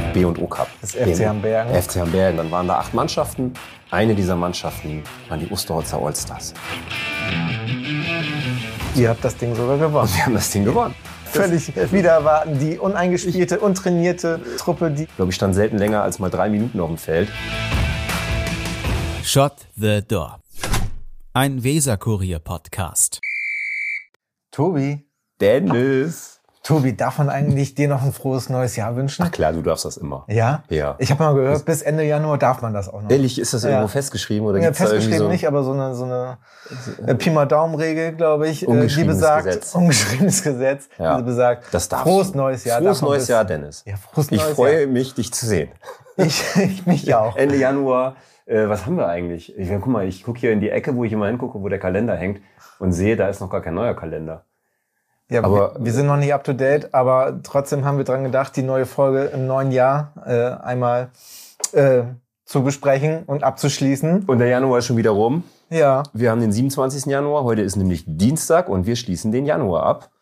B- und O-Cup. Das FC Hambergen. FC Hambergen. Dann waren da 8 Mannschaften. Eine dieser Mannschaften waren die Osterholzer Allstars. Ihr habt das Ding sogar gewonnen. Wir haben das Ding gewonnen. Völlig wieder erwarten. Die uneingespielte, untrainierte Truppe, die... Ich glaube, ich stand selten länger als mal 3 Minuten auf dem Feld. Shot the Door. Ein Weser-Kurier-Podcast. Tobi, darf man eigentlich dir noch ein frohes neues Jahr wünschen? Ach klar, du darfst das immer. Ja? Ja. Ich habe mal gehört, bis Ende Januar darf man das auch noch. Ehrlich, ist das irgendwo festgeschrieben? Oder Ja, gibt's da festgeschrieben irgendwie nicht, aber so eine Pi mal Daumen-Regel, glaube ich, die Ungeschriebenes besagt, Gesetz. ungeschriebenes Gesetz, Ja. die besagt, Das darfst frohes du. neues Jahr. Frohes neues Jahr, Dennis. Ja, frohes Ich neues freue Jahr. mich, dich zu sehen. Ich mich auch. Ende Januar, was haben wir eigentlich? Guck mal, ich gucke hier in die Ecke, wo ich immer hingucke, wo der Kalender hängt und sehe, da ist noch gar kein neuer Kalender. Ja, aber wir sind noch nicht up to date, aber trotzdem haben wir dran gedacht, die neue Folge im neuen Jahr einmal zu besprechen und abzuschließen. Und der Januar ist schon wieder rum. Ja. Wir haben den 27. Januar, heute ist nämlich Dienstag und wir schließen den Januar ab.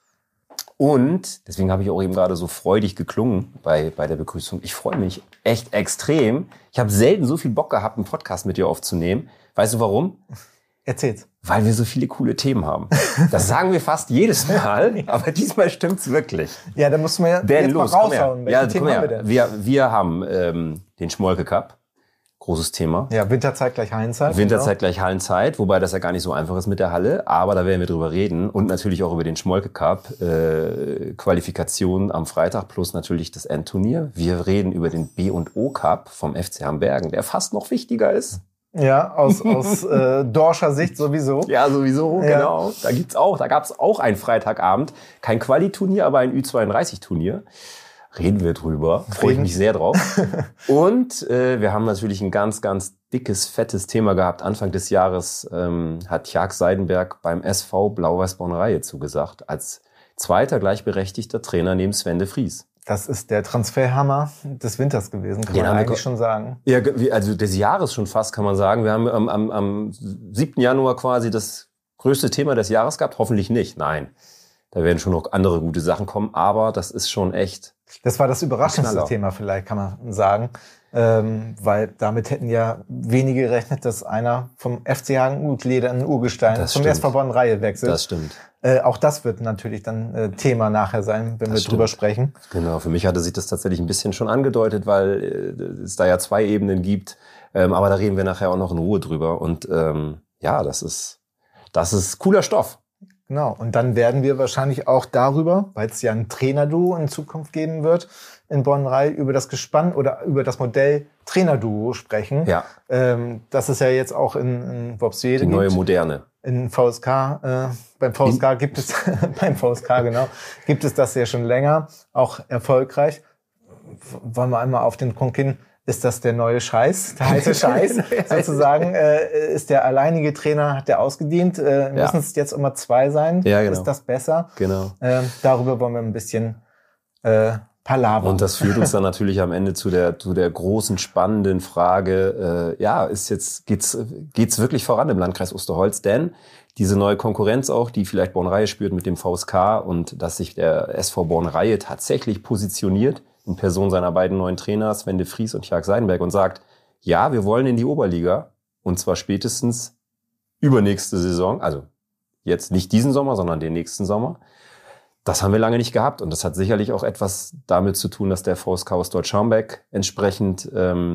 Und deswegen habe ich auch eben gerade so freudig geklungen bei der Begrüßung. Ich freue mich echt extrem. Ich habe selten so viel Bock gehabt, einen Podcast mit dir aufzunehmen. Weißt du warum? Erzähl's. Weil wir so viele coole Themen haben. Das sagen wir fast jedes Mal, aber diesmal stimmt's wirklich. Ja, da musst du mir jetzt mal raushauen. Welches Thema haben wir denn? Wir haben den Schmolke Cup. Großes Thema. Ja, Winterzeit gleich Hallenzeit. Winterzeit gleich Hallenzeit, wobei das ja gar nicht so einfach ist mit der Halle, aber da werden wir drüber reden und natürlich auch über den Schmolke Cup, Qualifikation am Freitag plus natürlich das Endturnier. Wir reden über den B- und O-Cup vom FC Hambergen, der fast noch wichtiger ist. Ja, aus Dorscher Sicht sowieso. Ja, sowieso, Ja. genau. Da gab's auch ein Freitagabend, kein Quali-Turnier, aber ein Ü32-Turnier. Reden wir drüber. Freue ich mich sehr drauf. Und wir haben natürlich ein ganz, ganz dickes, fettes Thema gehabt. Anfang des Jahres hat Jörg Seidenberg beim SV Blau-Weiß Borneraie zugesagt, als zweiter gleichberechtigter Trainer neben Sven de Vries. Das ist der Transferhammer des Winters gewesen, kann man eigentlich schon sagen. Ja, also des Jahres schon fast, kann man sagen. Wir haben am 7. Januar quasi das größte Thema des Jahres gehabt. Hoffentlich nicht, nein. Da werden schon noch andere gute Sachen kommen, aber das ist schon echt... Das war das überraschendste Knaller. Thema vielleicht, kann man sagen. Weil damit hätten ja wenige gerechnet, dass einer vom FC Hagen-Utleder in Urgestein Das zum stimmt. SV Bonn-Reihe wechselt. Das stimmt. Auch das wird natürlich dann Thema nachher sein, wenn wir drüber sprechen. Genau, für mich hatte sich das tatsächlich ein bisschen schon angedeutet, weil es da ja 2 Ebenen gibt. Aber da reden wir nachher auch noch in Ruhe drüber. Und ja, das ist cooler Stoff. Genau, und dann werden wir wahrscheinlich auch darüber, weil es ja ein Trainerduo in Zukunft geben wird, in Bonn-Reihe über das Gespann oder über das Modell Trainerduo sprechen. Ja. Das ist ja jetzt auch in Worpswede Die neue gibt. Moderne. In VSK, beim VSK gibt es, beim VSK genau, gibt es das ja schon länger, auch erfolgreich. Wollen wir einmal auf den Punkt hin, ist das der neue Scheiß, der heiße Scheiß sozusagen, ist der alleinige Trainer, hat der ausgedient, müssen es jetzt immer 2 sein, Ja, genau. Ist das besser? Genau. Darüber wollen wir ein bisschen palavern. Und das führt uns dann natürlich am Ende zu der großen, spannenden Frage, geht's wirklich voran im Landkreis Osterholz? Denn diese neue Konkurrenz auch, die vielleicht Borneraie spürt mit dem VSK und dass sich der SV Borneraie tatsächlich positioniert in Person seiner beiden neuen Trainer, Sven de Vries und Jörg Seidenberg, und sagt, ja, wir wollen in die Oberliga und zwar spätestens übernächste Saison, also jetzt nicht diesen Sommer, sondern den nächsten Sommer. Das haben wir lange nicht gehabt und das hat sicherlich auch etwas damit zu tun, dass der VSK aus Deutsch-Scharmbeck entsprechend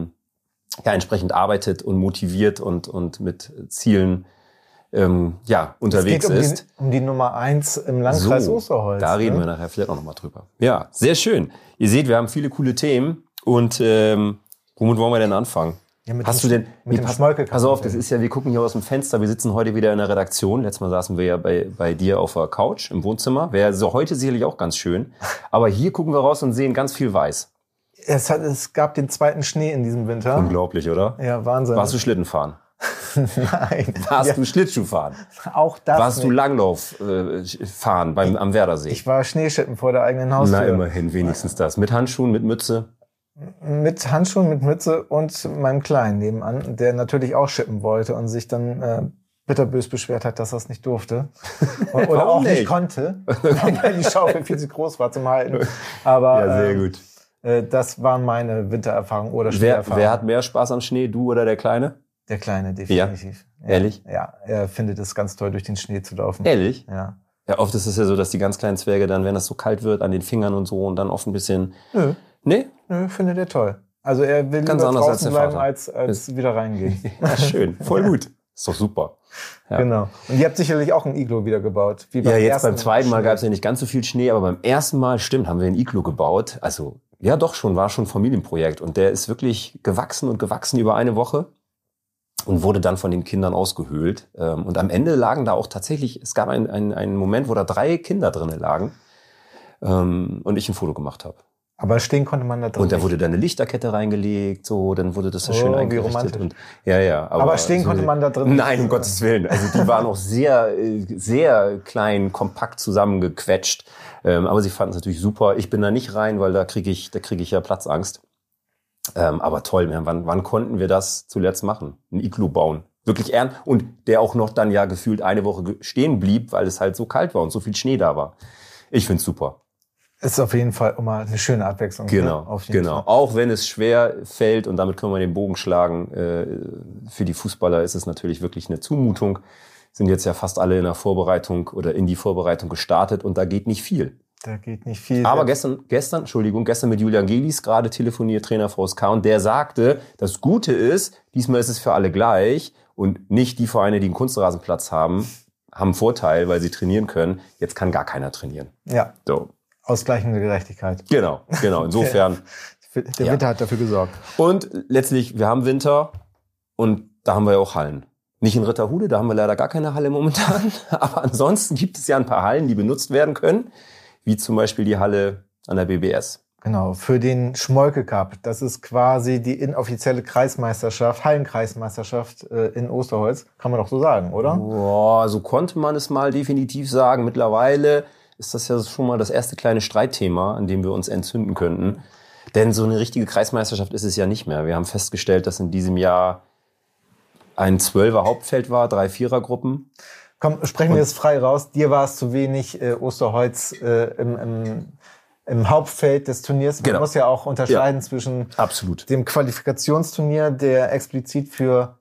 arbeitet und motiviert und mit Zielen unterwegs ist. Um die Nummer 1 im Landkreis Osterholz. Da reden wir nachher vielleicht auch nochmal drüber. Ja, sehr schön. Ihr seht, wir haben viele coole Themen und womit wollen wir denn anfangen? Ja, Hast du denn? Schmolke? Pass auf, das ist ja, wir gucken hier aus dem Fenster, wir sitzen heute wieder in der Redaktion. Letztes Mal saßen wir ja bei dir auf der Couch im Wohnzimmer. Wäre so heute sicherlich auch ganz schön. Aber hier gucken wir raus und sehen ganz viel Weiß. Es gab den zweiten Schnee in diesem Winter. Unglaublich, oder? Ja, Wahnsinn. Warst du Schlitten fahren? Nein. Warst du Schlittschuh fahren? Auch das Warst nicht. du Langlauf fahren am Werdersee? Ich war Schneeschippen vor der eigenen Haustür. Na, immerhin, wenigstens das. Mit Handschuhen, mit Mütze? Mit Handschuhen, mit Mütze und meinem Kleinen nebenan, der natürlich auch schippen wollte und sich dann bitterbös beschwert hat, dass er es nicht durfte. Oder Warum auch nicht nicht? konnte, weil die Schaufel viel zu groß war zum Halten. Aber, Ja, sehr gut. Das waren meine Wintererfahrungen oder Wer Schneeerfahrungen. hat mehr Spaß am Schnee, du oder der Kleine? Der Kleine, definitiv. Ja. Ehrlich? Ja, er findet es ganz toll, durch den Schnee zu laufen. Ehrlich? Ja. Ja, oft ist es ja so, dass die ganz kleinen Zwerge dann, wenn das so kalt wird, an den Fingern und so und dann oft ein bisschen... Nö. Nee? Nö, findet er toll. Also er will Ganz lieber anders als draußen der bleiben, Vater. als wieder reingehen. Ja, schön. Voll gut. Ist doch super. Ja. Genau. Und ihr habt sicherlich auch ein Iglo wieder gebaut. Wie Ja, jetzt ersten beim zweiten Mal Schnee. gab es ja nicht ganz so viel Schnee, aber beim ersten Mal, stimmt, haben wir ein Iglo gebaut. Also, ja doch schon, war schon ein Familienprojekt. Und der ist wirklich gewachsen und gewachsen über eine Woche und wurde dann von den Kindern ausgehöhlt. Und am Ende lagen da auch tatsächlich, es gab einen Moment, wo da 3 Kinder drinnen lagen und ich ein Foto gemacht habe. Aber stehen konnte man da drin. Und da nicht. wurde da eine Lichterkette reingelegt, so, dann wurde das so schön Oh, wie eingerichtet. romantisch. Und, ja. Aber stehen konnte man da drin nicht. Nein, um Gottes Willen. Also die waren auch sehr, sehr klein, kompakt zusammengequetscht. Aber sie fanden es natürlich super. Ich bin da nicht rein, weil da kriege ich ja Platzangst. Aber toll, wann konnten wir das zuletzt machen? Ein Iglu bauen. Wirklich ernst. Und der auch noch dann ja gefühlt eine Woche stehen blieb, weil es halt so kalt war und so viel Schnee da war. Ich find's super. Ist auf jeden Fall immer eine schöne Abwechslung. Genau, ne? Auf jeden genau. Fall. Auch wenn es schwer fällt, und damit können wir den Bogen schlagen, für die Fußballer ist es natürlich wirklich eine Zumutung. Sind jetzt ja fast alle in der Vorbereitung oder in die Vorbereitung gestartet und da geht nicht viel. Da geht nicht viel. Aber gestern mit Julian Gelis gerade telefoniert, Trainer VSK, und der sagte, das Gute ist, diesmal ist es für alle gleich und nicht die Vereine, die einen Kunstrasenplatz haben einen Vorteil, weil sie trainieren können. Jetzt kann gar keiner trainieren. Ja. So. Ausgleichende Gerechtigkeit. Genau. Insofern. Der Winter hat dafür gesorgt. Und letztlich, wir haben Winter und da haben wir ja auch Hallen. Nicht in Ritterhude, da haben wir leider gar keine Halle momentan. Aber ansonsten gibt es ja ein paar Hallen, die benutzt werden können. Wie zum Beispiel die Halle an der BBS. Genau, für den Schmolke Cup. Das ist quasi die inoffizielle Kreismeisterschaft, Hallenkreismeisterschaft in Osterholz. Kann man doch so sagen, oder? Boah, so konnte man es mal definitiv sagen. Mittlerweile ist das ja schon mal das erste kleine Streitthema, an dem wir uns entzünden könnten. Denn so eine richtige Kreismeisterschaft ist es ja nicht mehr. Wir haben festgestellt, dass in diesem Jahr ein 12er Hauptfeld war, 3 Vierergruppen. Komm, sprechen wir jetzt frei raus. Dir war es zu wenig Osterholz im Hauptfeld des Turniers. Man muss ja auch unterscheiden zwischen Absolut. dem Qualifikationsturnier, der explizit für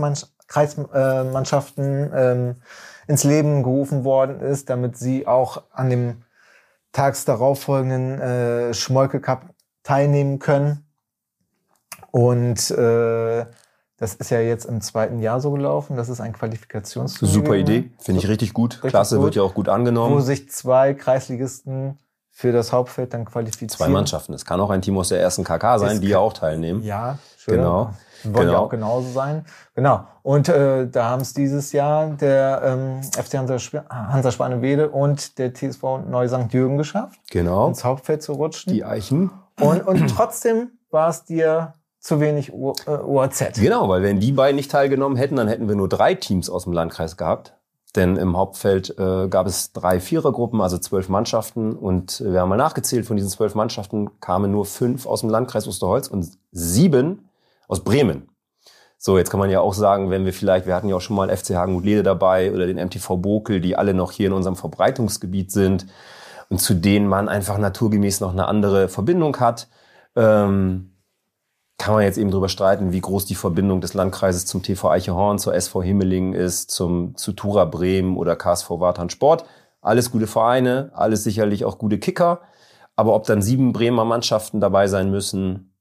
Kreismannschaften ins Leben gerufen worden ist, damit sie auch an dem tags darauffolgenden Schmolke Cup teilnehmen können. Und das ist ja jetzt im 2. Jahr so gelaufen. Das ist ein Qualifikationsturnier. Super Idee, finde ich richtig gut. Klasse, wird ja auch gut angenommen. Wo sich 2 Kreisligisten für das Hauptfeld dann qualifizieren. 2 Mannschaften. Es kann auch ein Team aus der ersten KK sein, die ja auch teilnehmen. Ja, schön. Genau. Wollen ja auch genauso sein. Genau. Und da haben es dieses Jahr der FC Hansa Spanewede und der TSV Neu St. Jürgen geschafft, Genau. ins Hauptfeld zu rutschen. Die Eichen. Und trotzdem war es dir zu wenig OAZ. Genau, weil wenn die beiden nicht teilgenommen hätten, dann hätten wir nur 3 Teams aus dem Landkreis gehabt. Denn im Hauptfeld gab es 3 Vierergruppen, also 12 Mannschaften. Und wir haben mal nachgezählt, von diesen 12 Mannschaften kamen nur 5 aus dem Landkreis Osterholz und 7 aus Bremen. So, jetzt kann man ja auch sagen, wenn wir hatten ja auch schon mal FC Hagenmut-Lede dabei oder den MTV Bokel, die alle noch hier in unserem Verbreitungsgebiet sind und zu denen man einfach naturgemäß noch eine andere Verbindung hat. Kann man jetzt eben drüber streiten, wie groß die Verbindung des Landkreises zum TV Eichehorn, zur SV Himmelingen ist, zu Tura Bremen oder KSV Wartan Sport. Alles gute Vereine, alles sicherlich auch gute Kicker. Aber ob dann 7 Bremer Mannschaften dabei sein müssen,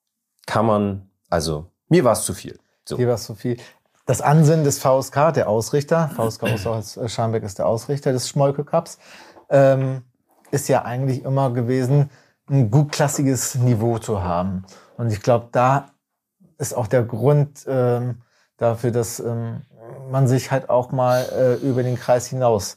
mir war es zu viel. So. Hier war es zu viel. Das Ansinnen des VSK, der Ausrichter, VSK Osterholz-Scharmbeck ist der Ausrichter des Schmolke Cups, ist ja eigentlich immer gewesen, ein gutklassiges Niveau zu haben. Und ich glaube, da ist auch der Grund dafür, dass man sich halt auch mal über den Kreis hinaus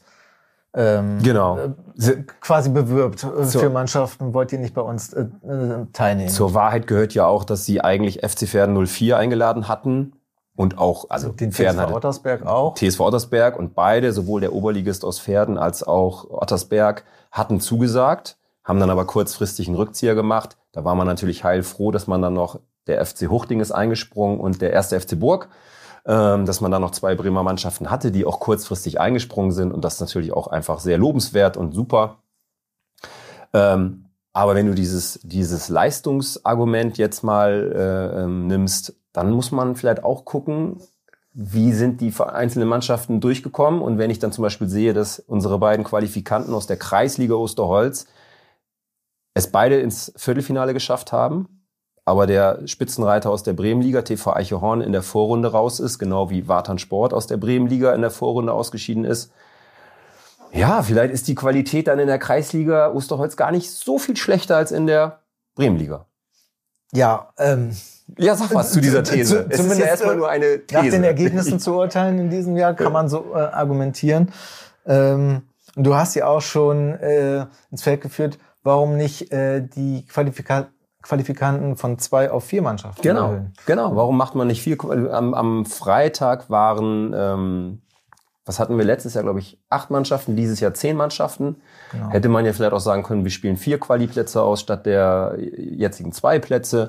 quasi bewirbt. Für Mannschaften wollt ihr nicht bei uns teilnehmen. Zur Wahrheit gehört ja auch, dass sie eigentlich FC Verden 04 eingeladen hatten. Und auch, also den Verden TSV Ottersberg auch. TSV Ottersberg und beide, sowohl der Oberligist aus Verden als auch Ottersberg, hatten zugesagt, haben dann aber kurzfristig einen Rückzieher gemacht. Da war man natürlich heilfroh, dass man dann noch, der FC Huchting ist eingesprungen und der 1. FC Burg, dass man dann noch 2 Bremer Mannschaften hatte, die auch kurzfristig eingesprungen sind. Und das ist natürlich auch einfach sehr lobenswert und super. Aber wenn du dieses Leistungsargument jetzt mal nimmst, dann muss man vielleicht auch gucken, wie sind die einzelnen Mannschaften durchgekommen. Und wenn ich dann zum Beispiel sehe, dass unsere beiden Qualifikanten aus der Kreisliga Osterholz es beide ins Viertelfinale geschafft haben, aber der Spitzenreiter aus der Bremenliga, TV Eichhorn, in der Vorrunde raus ist, genau wie Wartan Sport aus der Bremenliga in der Vorrunde ausgeschieden ist. Ja, vielleicht ist die Qualität dann in der Kreisliga Osterholz gar nicht so viel schlechter als in der Bremenliga. Ja, ja, sag was zu dieser These. Es ist ja erstmal nur eine These. Nach den Ergebnissen zu urteilen in diesem Jahr kann man so argumentieren. Du hast ja auch schon ins Feld geführt, warum nicht die Qualifikanten von 2 auf 4 Mannschaften erhöhen. Genau. Warum macht man nicht 4? Am Freitag waren, was hatten wir letztes Jahr, glaube ich, 8 Mannschaften, dieses Jahr 10 Mannschaften. Genau. Hätte man ja vielleicht auch sagen können, wir spielen 4 Quali-Plätze aus statt der jetzigen 2 Plätze.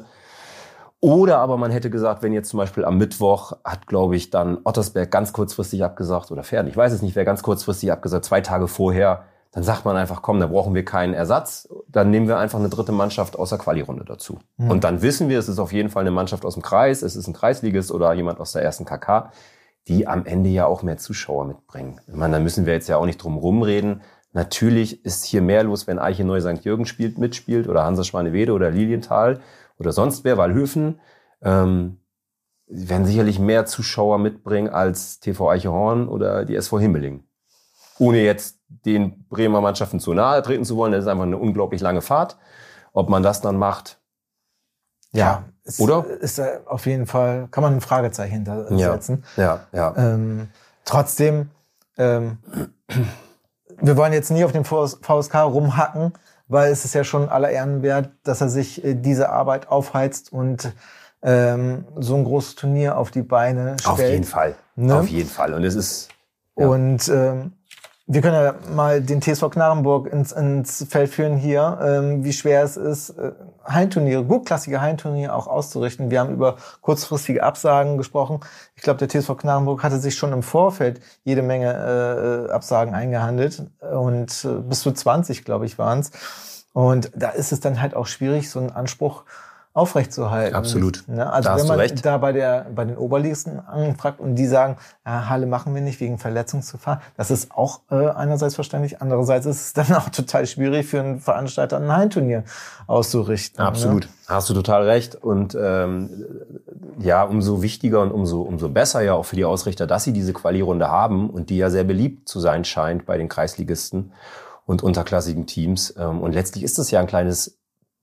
Oder aber man hätte gesagt, wenn jetzt zum Beispiel am Mittwoch hat, glaube ich, dann Ottersberg ganz kurzfristig abgesagt oder Verden, ich weiß es nicht, wer ganz kurzfristig abgesagt, 2 Tage vorher, dann sagt man einfach, komm, da brauchen wir keinen Ersatz, dann nehmen wir einfach eine dritte Mannschaft aus der Quali-Runde dazu. Mhm. Und dann wissen wir, es ist auf jeden Fall eine Mannschaft aus dem Kreis, es ist ein Kreisligist oder jemand aus der ersten KK, die am Ende ja auch mehr Zuschauer mitbringen. Ich meine, da müssen wir jetzt ja auch nicht drum rumreden. Natürlich ist hier mehr los, wenn Eiche Neu St. Jürgen mitspielt oder Hansa Schwanewede oder Lilienthal oder sonst wer, Wallhöfen. Die werden sicherlich mehr Zuschauer mitbringen als TV Eichhorn oder die SV Himmelingen. Ohne jetzt den Bremer Mannschaften zu nahe treten zu wollen, das ist einfach eine unglaublich lange Fahrt. Ob man das dann macht, ja, oder? Ist auf jeden Fall, kann man ein Fragezeichen hintersetzen. Ja. Trotzdem, wir wollen jetzt nie auf den VSK rumhacken, weil es ist ja schon aller Ehren wert, dass er sich diese Arbeit aufheizt und so ein großes Turnier auf die Beine stellt. Auf jeden Fall, ne? Auf jeden Fall. Und es ist... Ja. Und wir können ja mal den TSV Knarrenburg ins Feld führen hier, wie schwer es ist, Hallenturniere, gutklassige Hallenturniere auch auszurichten. Wir haben über kurzfristige Absagen gesprochen. Ich glaube, der TSV Knarrenburg hatte sich schon im Vorfeld jede Menge Absagen eingehandelt und bis zu 20, glaube ich, waren es. Und da ist es dann halt auch schwierig, so einen Anspruch aufrechtzuerhalten. Absolut. Ne? Also da wenn man recht. da bei den Oberligisten anfragt und die sagen, ja, Halle machen wir nicht wegen Verletzungsgefahr, das ist auch einerseits verständlich, andererseits ist es dann auch total schwierig für einen Veranstalter ein Hallenturnier auszurichten. Absolut, ne? Hast du total recht. Und ja, umso wichtiger und umso besser ja auch für die Ausrichter, dass sie diese Quali-Runde haben und die ja sehr beliebt zu sein scheint bei den Kreisligisten und unterklassigen Teams. Und letztlich ist das ja ein kleines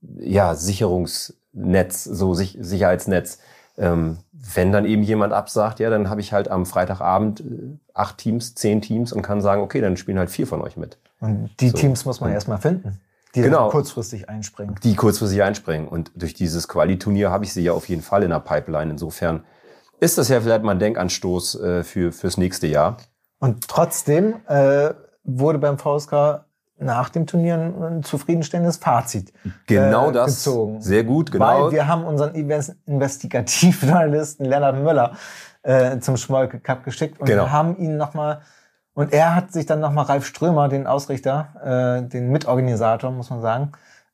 Sicherungsnetz, so Sicherheitsnetz. Wenn dann eben jemand absagt, ja, dann habe ich halt am Freitagabend 8 Teams, 10 Teams und kann sagen, okay, dann spielen halt 4 von euch mit. Und die Teams muss man erstmal finden, die dann kurzfristig einspringen. Die kurzfristig einspringen. Und durch dieses Quali-Turnier habe ich sie ja auf jeden Fall in der Pipeline. Insofern ist das ja vielleicht mal ein Denkanstoß fürs nächste Jahr. Und trotzdem wurde beim VSK nach dem Turnier ein zufriedenstellendes Fazit gezogen. Sehr gut, genau. Weil wir haben unseren Investigativjournalisten Lennart Möller zum Schmolke Cup geschickt und wir haben ihn nochmal, und er hat sich dann nochmal Ralf Strömer, den Ausrichter, den Mitorganisator, muss man sagen,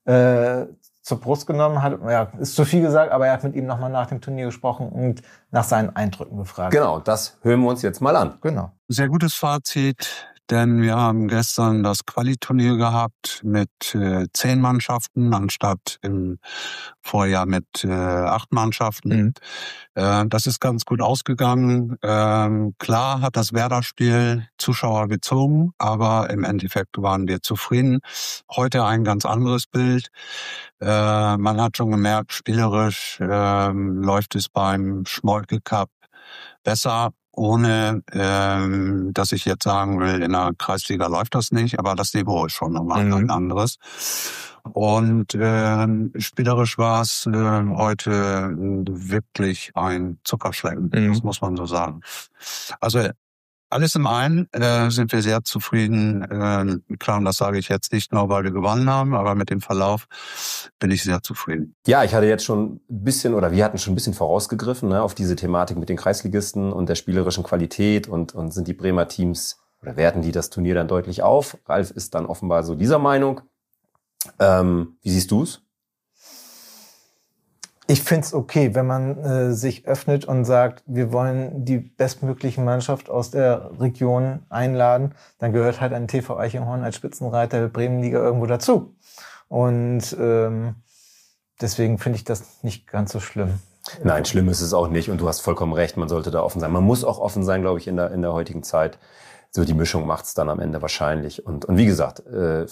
zur Brust genommen, ist zu viel gesagt, aber er hat mit ihm nochmal nach dem Turnier gesprochen und nach seinen Eindrücken gefragt. Genau, das hören wir uns jetzt mal an. Genau. Sehr gutes Fazit. Denn wir haben gestern das Quali-Turnier gehabt mit 10 Mannschaften, anstatt im Vorjahr mit 8 Mannschaften. Das ist ganz gut ausgegangen. Klar hat das Werder-Spiel Zuschauer gezogen, aber im Endeffekt waren wir zufrieden. Heute ein ganz anderes Bild. Man hat schon gemerkt, spielerisch läuft es beim Schmolke Cup besser. Ohne, dass ich jetzt sagen will, in der Kreisliga läuft das nicht, aber das Niveau ist schon nochmal ein anderes. Und spielerisch war es heute wirklich ein Zuckerschlecken, das muss man so sagen. Also alles im einen sind wir sehr zufrieden. Klar, und das sage ich jetzt nicht nur, weil wir gewonnen haben, aber mit dem Verlauf bin ich sehr zufrieden. Ja, ich hatte jetzt schon ein bisschen, oder wir hatten schon ein bisschen vorausgegriffen, ne, auf diese Thematik mit den Kreisligisten und der spielerischen Qualität und sind die Bremer Teams, oder werten die das Turnier dann deutlich auf? Ralf ist dann offenbar so dieser Meinung. Wie siehst du's? Ich find's okay, wenn man sich öffnet und sagt, wir wollen die bestmögliche Mannschaft aus der Region einladen, dann gehört halt ein TV Eichenhorn als Spitzenreiter der Bremenliga irgendwo dazu. Und deswegen finde ich das nicht ganz so schlimm. Nein, schlimm ist es auch nicht und du hast vollkommen recht, man sollte da offen sein. Man muss auch offen sein, glaube ich, in der heutigen Zeit. So die Mischung macht's dann am Ende wahrscheinlich. Und wie gesagt,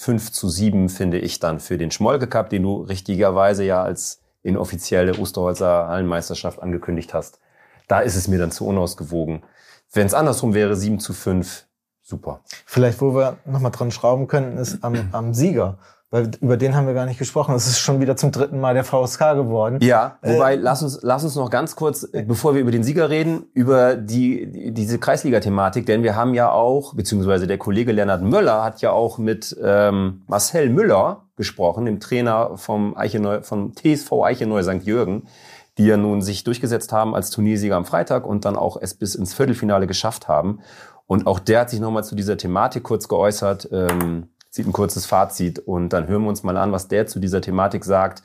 5-7 finde ich dann für den Schmolke Cup, den du richtigerweise ja als inoffizielle Osterholzer Hallenmeisterschaft angekündigt hast. Da ist es mir dann zu unausgewogen. Wenn es andersrum wäre, 7-5, super. Vielleicht, wo wir nochmal dran schrauben könnten, ist am Sieger. Weil über den haben wir gar nicht gesprochen. Es ist schon wieder zum 3. Mal der VSK geworden. Ja, wobei, lass uns noch ganz kurz, bevor wir über den Sieger reden, über diese Kreisliga-Thematik, denn wir haben ja auch, beziehungsweise der Kollege Lennart Möller hat ja auch mit Marcel Müller gesprochen, dem Trainer vom TSV Eicheneu St. Jürgen, die ja nun sich durchgesetzt haben als Turniersieger am Freitag und dann auch es bis ins Viertelfinale geschafft haben. Und auch der hat sich nochmal zu dieser Thematik kurz geäußert, zieht ein kurzes Fazit und dann hören wir uns mal an, was der zu dieser Thematik sagt,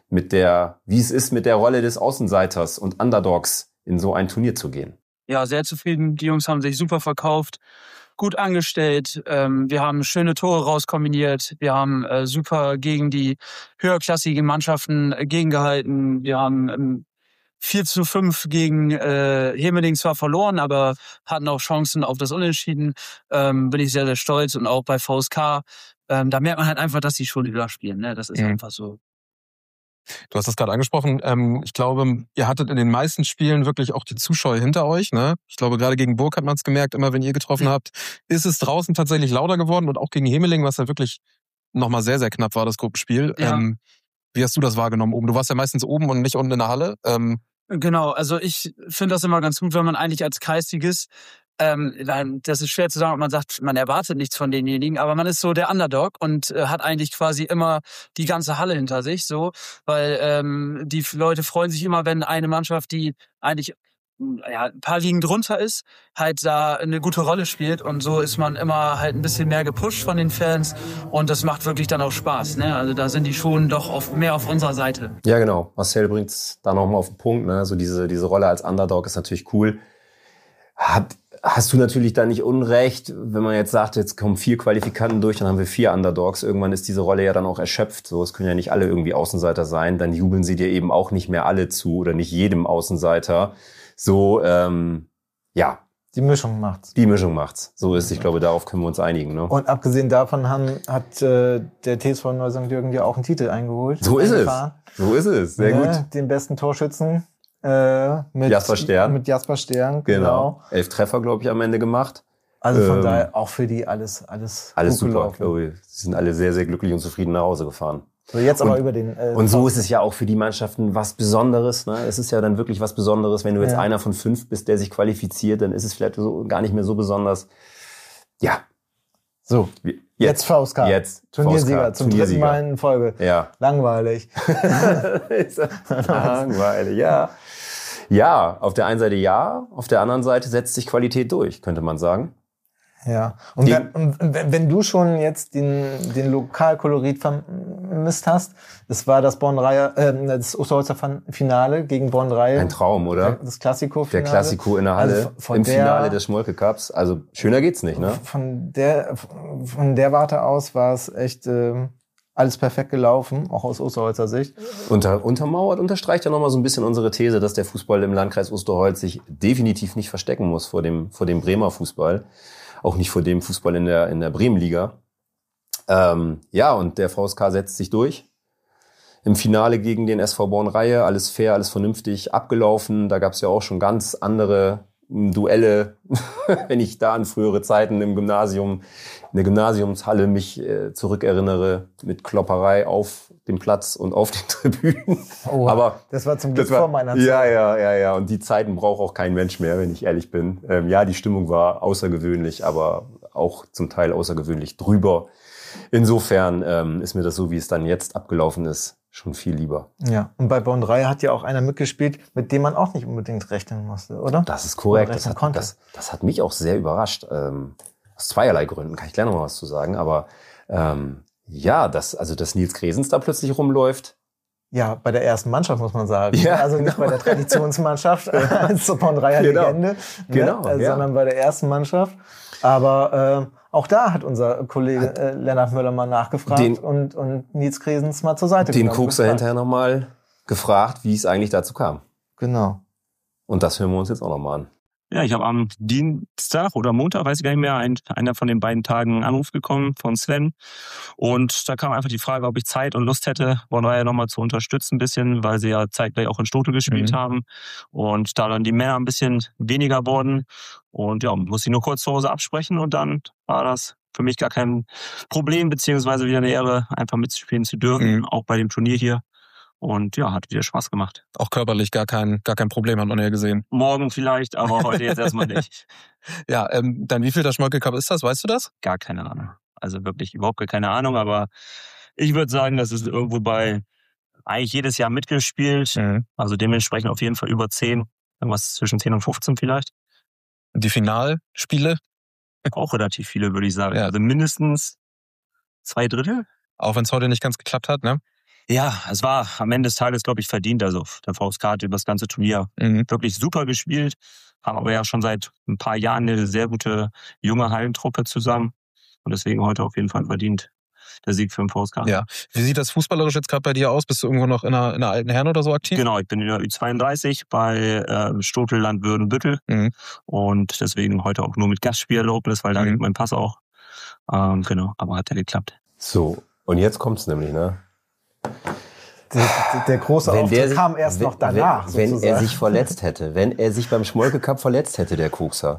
wie es ist, mit der Rolle des Außenseiters und Underdogs in so ein Turnier zu gehen. Ja, sehr zufrieden. Die Jungs haben sich super verkauft, gut angestellt. Wir haben schöne Tore rauskombiniert. Wir haben super gegen die höherklassigen Mannschaften gegengehalten. Wir haben 4-5 gegen Hemeling zwar verloren, aber hatten auch Chancen auf das Unentschieden. Bin ich sehr, sehr stolz. Und auch bei VSK, da merkt man halt einfach, dass die schon überspielen. Ne? Das ist einfach so. Du hast das gerade angesprochen. Ich glaube, ihr hattet in den meisten Spielen wirklich auch die Zuschauer hinter euch. Ne? Ich glaube, gerade gegen Burg hat man es gemerkt, immer wenn ihr getroffen habt, ist es draußen tatsächlich lauter geworden. Und auch gegen Hemeling, was ja wirklich nochmal sehr, sehr knapp war, das Gruppenspiel. Ja. Wie hast du das wahrgenommen oben? Du warst ja meistens oben und nicht unten in der Halle. Genau, also ich finde das immer ganz gut, wenn man eigentlich als Kreisligist, das ist schwer zu sagen, ob man sagt, man erwartet nichts von denjenigen, aber man ist so der Underdog und hat eigentlich quasi immer die ganze Halle hinter sich, so, weil die Leute freuen sich immer, wenn eine Mannschaft, die eigentlich ein paar Ligen drunter ist, halt da eine gute Rolle spielt und so ist man immer halt ein bisschen mehr gepusht von den Fans und das macht wirklich dann auch Spaß, ne? Also da sind die schon doch mehr auf unserer Seite. Ja, genau. Marcel bringt's da nochmal auf den Punkt, ne? So diese Rolle als Underdog ist natürlich cool. Hast du natürlich da nicht unrecht, wenn man jetzt sagt, jetzt kommen 4 Qualifikanten durch, dann haben wir 4 Underdogs. Irgendwann ist diese Rolle ja dann auch erschöpft. So, es können ja nicht alle irgendwie Außenseiter sein. Dann jubeln sie dir eben auch nicht mehr alle zu oder nicht jedem Außenseiter. So, ja. Die Mischung macht's. Die Mischung macht's. So ist, ich glaube, darauf können wir uns einigen. Ne? Und abgesehen davon hat der TSV Neu St. Jürgen ja auch einen Titel eingeholt. So ist es. So ist es. Sehr gut. Den besten Torschützen mit Jasper Stern. Genau. 11 Treffer, glaube ich, am Ende gemacht. Also von daher auch für die alles super, glaube ich. Sie sind alle sehr, sehr glücklich und zufrieden nach Hause gefahren. So, jetzt aber über den. Und so ist es ja auch für die Mannschaften was Besonderes. Ne? Es ist ja dann wirklich was Besonderes, wenn du jetzt einer von 5 bist, der sich qualifiziert, dann ist es vielleicht so, gar nicht mehr so besonders. Ja. So. Jetzt VSK. Jetzt Turniersieger. Zum 3. Mal in Folge. Ja. Langweilig. Langweilig, ja. Ja, auf der einen Seite ja, auf der anderen Seite setzt sich Qualität durch, könnte man sagen. Ja, und wenn du schon jetzt den Lokalkolorit vermisst hast, das war das das Osterholzer Finale gegen Born-Reihe. Ein Traum, oder? Das Klassiko-Finale. Der Klassiko in der Halle, also im Finale des Schmolke Cups. Also schöner geht's nicht, ne? Von der Warte aus war es echt alles perfekt gelaufen, auch aus Osterholzer Sicht. Untermauert, unterstreicht ja nochmal so ein bisschen unsere These, dass der Fußball im Landkreis Osterholz sich definitiv nicht verstecken muss vor dem Bremer Fußball. Auch nicht vor dem Fußball in der Bremenliga. Ja, und der VSK setzt sich durch. Im Finale gegen den SV Born-Reihe, alles fair, alles vernünftig abgelaufen. Da gab es ja auch schon ganz andere Duelle, wenn ich da an frühere Zeiten im Gymnasium, in der Gymnasiumshalle mich zurückerinnere, mit Klopperei auf dem Platz und auf den Tribünen. Oh, aber das war zum Glück vor meiner Zeit. Ja. Und die Zeiten braucht auch kein Mensch mehr, wenn ich ehrlich bin. Ja, die Stimmung war außergewöhnlich, aber auch zum Teil außergewöhnlich drüber. Insofern ist mir das so, wie es dann jetzt abgelaufen ist, schon viel lieber. Ja, und bei Born-Reihe hat ja auch einer mitgespielt, mit dem man auch nicht unbedingt rechnen musste, oder? Das ist korrekt. Das hat mich auch sehr überrascht. Aus zweierlei Gründen, kann ich gleich noch mal was zu sagen. Aber Ja, dass Nils Gresens da plötzlich rumläuft. Ja, bei der ersten Mannschaft muss man sagen. Ja, also nicht bei der Traditionsmannschaft als Bornreier-Legende, sondern bei der ersten Mannschaft. Aber auch da hat unser Kollege Lennart Möller mal nachgefragt und Nils Gresens mal zur Seite genommen. Den Kokser hinterher nochmal gefragt, wie es eigentlich dazu kam. Genau. Und das hören wir uns jetzt auch nochmal an. Ja, ich habe am Dienstag oder Montag, weiß ich gar nicht mehr, einer von den beiden Tagen einen Anruf bekommen von Sven. Und da kam einfach die Frage, ob ich Zeit und Lust hätte, Bornreier nochmal zu unterstützen ein bisschen, weil sie ja zeitgleich auch in Stote gespielt haben. Und da dann die Männer ein bisschen weniger wurden. Und ja, musste ich nur kurz zu Hause absprechen und dann war das für mich gar kein Problem, beziehungsweise wieder eine Ehre, einfach mitspielen zu dürfen, auch bei dem Turnier hier. Und ja, hat wieder Spaß gemacht. Auch körperlich gar kein Problem, hat man ja gesehen. Morgen vielleicht, aber heute jetzt erstmal nicht. Ja, dann wie viel der Schmolke Cup ist das? Weißt du das? Gar keine Ahnung. Also wirklich überhaupt keine Ahnung, aber ich würde sagen, das ist irgendwo bei eigentlich jedes Jahr mitgespielt. Also dementsprechend auf jeden Fall über 10. Irgendwas zwischen 10 und 15 vielleicht. Und die Finalspiele? Auch relativ viele, würde ich sagen. Ja. Also mindestens 2/3. Auch wenn es heute nicht ganz geklappt hat, ne? Ja, es war am Ende des Tages, glaube ich, verdient. Also der VSK hat über das ganze Turnier wirklich super gespielt. Haben aber ja schon seit ein paar Jahren eine sehr gute junge Hallentruppe zusammen. Und deswegen heute auf jeden Fall verdient der Sieg für den VSK. Ja. Wie sieht das fußballerisch jetzt gerade bei dir aus? Bist du irgendwo noch in einer alten Herren oder so aktiv? Genau, ich bin in der Ü32 bei Stotelland Würdenbüttel. Und deswegen heute auch nur mit Gastspielerlaubnis, weil da liegt mein Pass auch. Genau, aber hat ja geklappt. So, und jetzt kommt's nämlich, ne? Der große Auftritt kam erst noch danach. Wenn er sich verletzt hätte, wenn er sich beim Schmolke Cup verletzt hätte, der Kokser.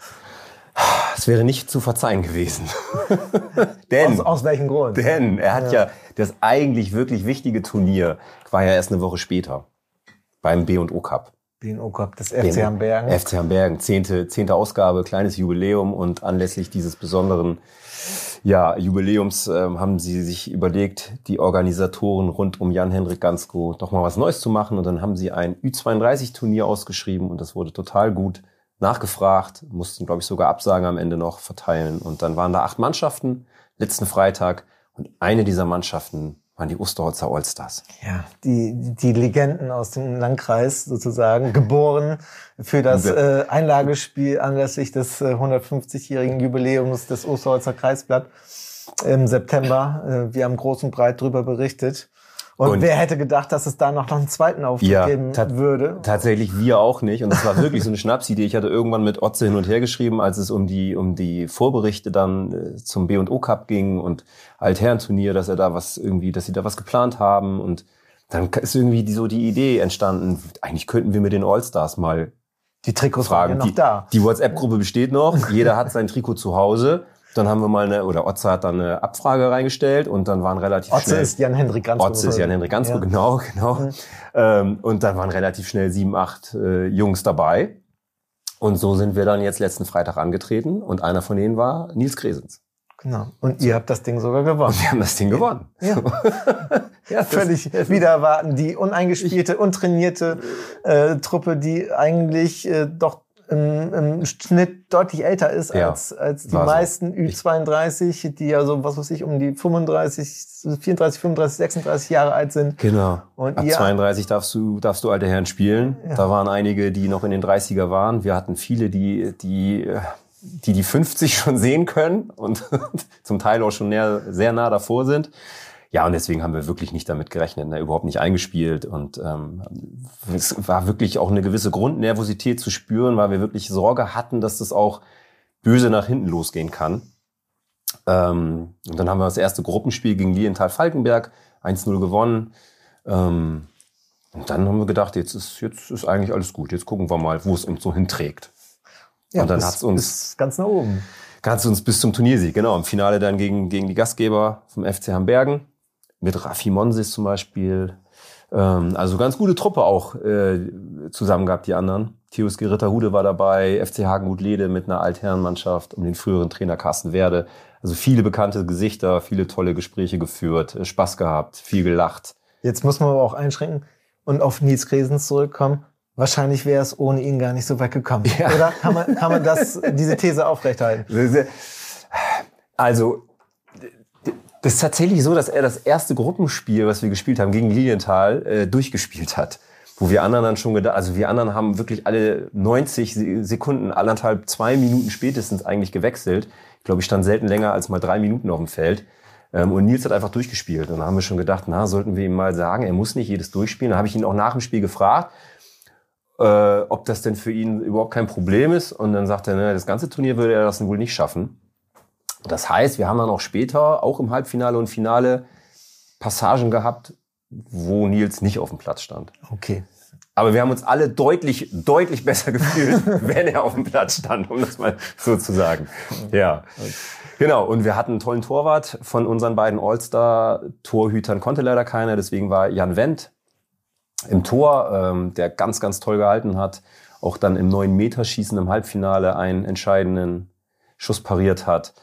Es wäre nicht zu verzeihen gewesen. Denn, aus welchem Grund? Denn er hat ja das eigentlich wirklich wichtige Turnier, war ja erst eine Woche später, beim B&O Cup. B&O Cup, das FC Hambergen. FC Hambergen, 10. Ausgabe, kleines Jubiläum und anlässlich dieses besonderen Jubiläums haben sie sich überlegt, die Organisatoren rund um Jan-Hendrik Gansko doch mal was Neues zu machen. Und dann haben sie ein Ü32-Turnier ausgeschrieben und das wurde total gut nachgefragt, mussten, glaube ich, sogar Absagen am Ende noch verteilen. Und dann waren da 8 Mannschaften letzten Freitag und eine dieser Mannschaften waren die Osterholzer Allstars. Ja, die Legenden aus dem Landkreis sozusagen, geboren für das Einlagespiel anlässlich des 150-jährigen Jubiläums des Osterholzer Kreisblatt im September. Wir haben groß und breit drüber berichtet. Und wer hätte gedacht, dass es da noch einen zweiten Auftritt geben würde? Tatsächlich wir auch nicht. Und das war wirklich so eine Schnapsidee. Ich hatte irgendwann mit Otze hin und her geschrieben, als es um die Vorberichte dann zum B&O Cup ging und Altherrenturnier, dass sie da was geplant haben. Und dann ist irgendwie die Idee entstanden. Eigentlich könnten wir mit den Allstars mal die Trikots fragen. Noch da. Die WhatsApp-Gruppe besteht noch. Jeder hat sein Trikot zu Hause. Dann haben wir Otze hat dann eine Abfrage reingestellt und dann waren relativ schnell... Otze ist Jan-Hendrik Gansko. Otze ist Jan-Hendrik Gansko, genau. Und dann waren relativ schnell 7, 8 Jungs dabei. Und so sind wir dann jetzt letzten Freitag angetreten und einer von denen war Nils Gresens. Genau. Und ihr habt das Ding sogar gewonnen. Und wir haben das Ding gewonnen. Ja. Ja, völlig wieder erwarten. Die uneingespielte, untrainierte Truppe, die eigentlich doch im Schnitt deutlich älter ist als die meisten Ü32, die ja so, was weiß ich, um die 34, 35, 36 Jahre alt sind. Genau. Und ab 32 darfst du alte Herren spielen. Ja. Da waren einige, die noch in den 30er waren. Wir hatten viele, die 50 schon sehen können und zum Teil auch schon sehr nah davor sind. Ja, und deswegen haben wir wirklich nicht damit gerechnet, überhaupt nicht eingespielt. Und es war wirklich auch eine gewisse Grundnervosität zu spüren, weil wir wirklich Sorge hatten, dass das auch böse nach hinten losgehen kann. Und dann haben wir das erste Gruppenspiel gegen Lilienthal-Falkenberg 1-0 gewonnen. Und dann haben wir gedacht, jetzt ist eigentlich alles gut. Jetzt gucken wir mal, wo es uns so hinträgt. Ja, und dann hat's uns ganz nach oben. Bis zum Turniersieg, genau. Im Finale dann gegen die Gastgeber vom FC Hambergen. Mit Raffi Monsis zum Beispiel. Also ganz gute Truppe auch zusammen gehabt, die anderen. TuSG Ritterhude war dabei, FC Hagenhut-Lede mit einer Altherrenmannschaft um den früheren Trainer Carsten Werde. Also viele bekannte Gesichter, viele tolle Gespräche geführt, Spaß gehabt, viel gelacht. Jetzt muss man aber auch einschränken und auf Nils Gresens zurückkommen. Wahrscheinlich wäre es ohne ihn gar nicht so weit gekommen. Ja. Oder kann man diese These aufrechterhalten? Also Das ist tatsächlich so, dass er das erste Gruppenspiel, was wir gespielt haben, gegen Lilienthal, durchgespielt hat. Wo wir anderen dann schon gedacht, also wir anderen haben wirklich alle 90 Sekunden, 1,5, 2 Minuten spätestens eigentlich gewechselt. Ich glaube, ich stand selten länger als mal 3 Minuten auf dem Feld. Und Nils hat einfach durchgespielt. Und da haben wir schon gedacht, sollten wir ihm mal sagen, er muss nicht jedes durchspielen. Da habe ich ihn auch nach dem Spiel gefragt, ob das denn für ihn überhaupt kein Problem ist. Und dann sagt er, das ganze Turnier würde er das wohl nicht schaffen. Das heißt, wir haben dann auch später, auch im Halbfinale und Finale, Passagen gehabt, wo Nils nicht auf dem Platz stand. Okay. Aber wir haben uns alle deutlich besser gefühlt, wenn er auf dem Platz stand, um das mal so zu sagen. Ja, genau. Und wir hatten einen tollen Torwart. Von unseren beiden All-Star-Torhütern konnte leider keiner. Deswegen war Jan Wendt im Tor, der ganz, ganz toll gehalten hat. Auch dann im 9-Meter-Schießen im Halbfinale einen entscheidenden Schuss pariert hat.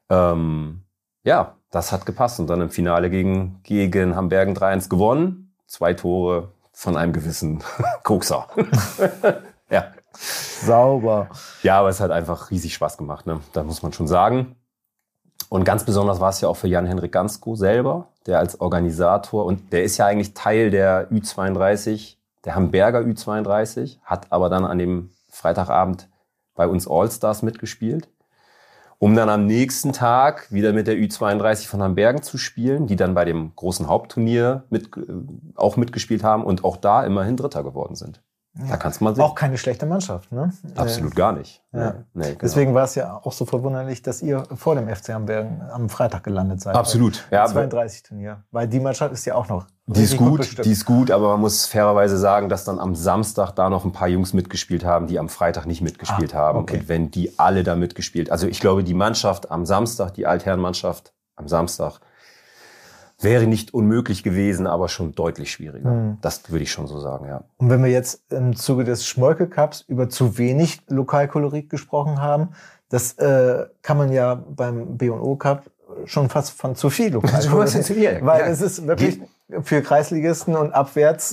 Ja, das hat gepasst. Und dann im Finale gegen Hambergen 3-1 gewonnen. 2 Tore von einem gewissen Kokser. Ja. Sauber. Ja, aber es hat einfach riesig Spaß gemacht, ne? Da muss man schon sagen. Und ganz besonders war es ja auch für Jan-Henrik Gansko selber, der als Organisator, und der ist ja eigentlich Teil der Ü32, der Hamberger Ü32, hat aber dann an dem Freitagabend bei uns All-Stars mitgespielt, um dann am nächsten Tag wieder mit der Ü32 von Hambergen zu spielen, die dann bei dem großen Hauptturnier auch mitgespielt haben und auch da immerhin Dritter geworden sind. Ja. Da kannst du mal sehen. Auch keine schlechte Mannschaft, ne? Absolut gar nicht. Ja. Nee, genau. Deswegen war es ja auch so verwunderlich, dass ihr vor dem FC Hambergen am Freitag gelandet seid. Absolut. Ja, 32-Turnier. Weil die Mannschaft ist ja auch noch die ist gut, die ist gut, aber man muss fairerweise sagen, dass dann am Samstag da noch ein paar Jungs mitgespielt haben, die am Freitag nicht mitgespielt haben. Okay. Und wenn die alle da mitgespielt, also ich glaube, die Mannschaft am Samstag, die Altherrenmannschaft am Samstag, wäre nicht unmöglich gewesen, aber schon deutlich schwieriger. Das würde ich schon so sagen, ja. Und wenn wir jetzt im Zuge des Schmolke Cups über zu wenig Lokalkolorit gesprochen haben, das kann man ja beim B&O Cup schon fast von zu viel Lokalkolorit. Weil es ist wirklich für Kreisligisten und abwärts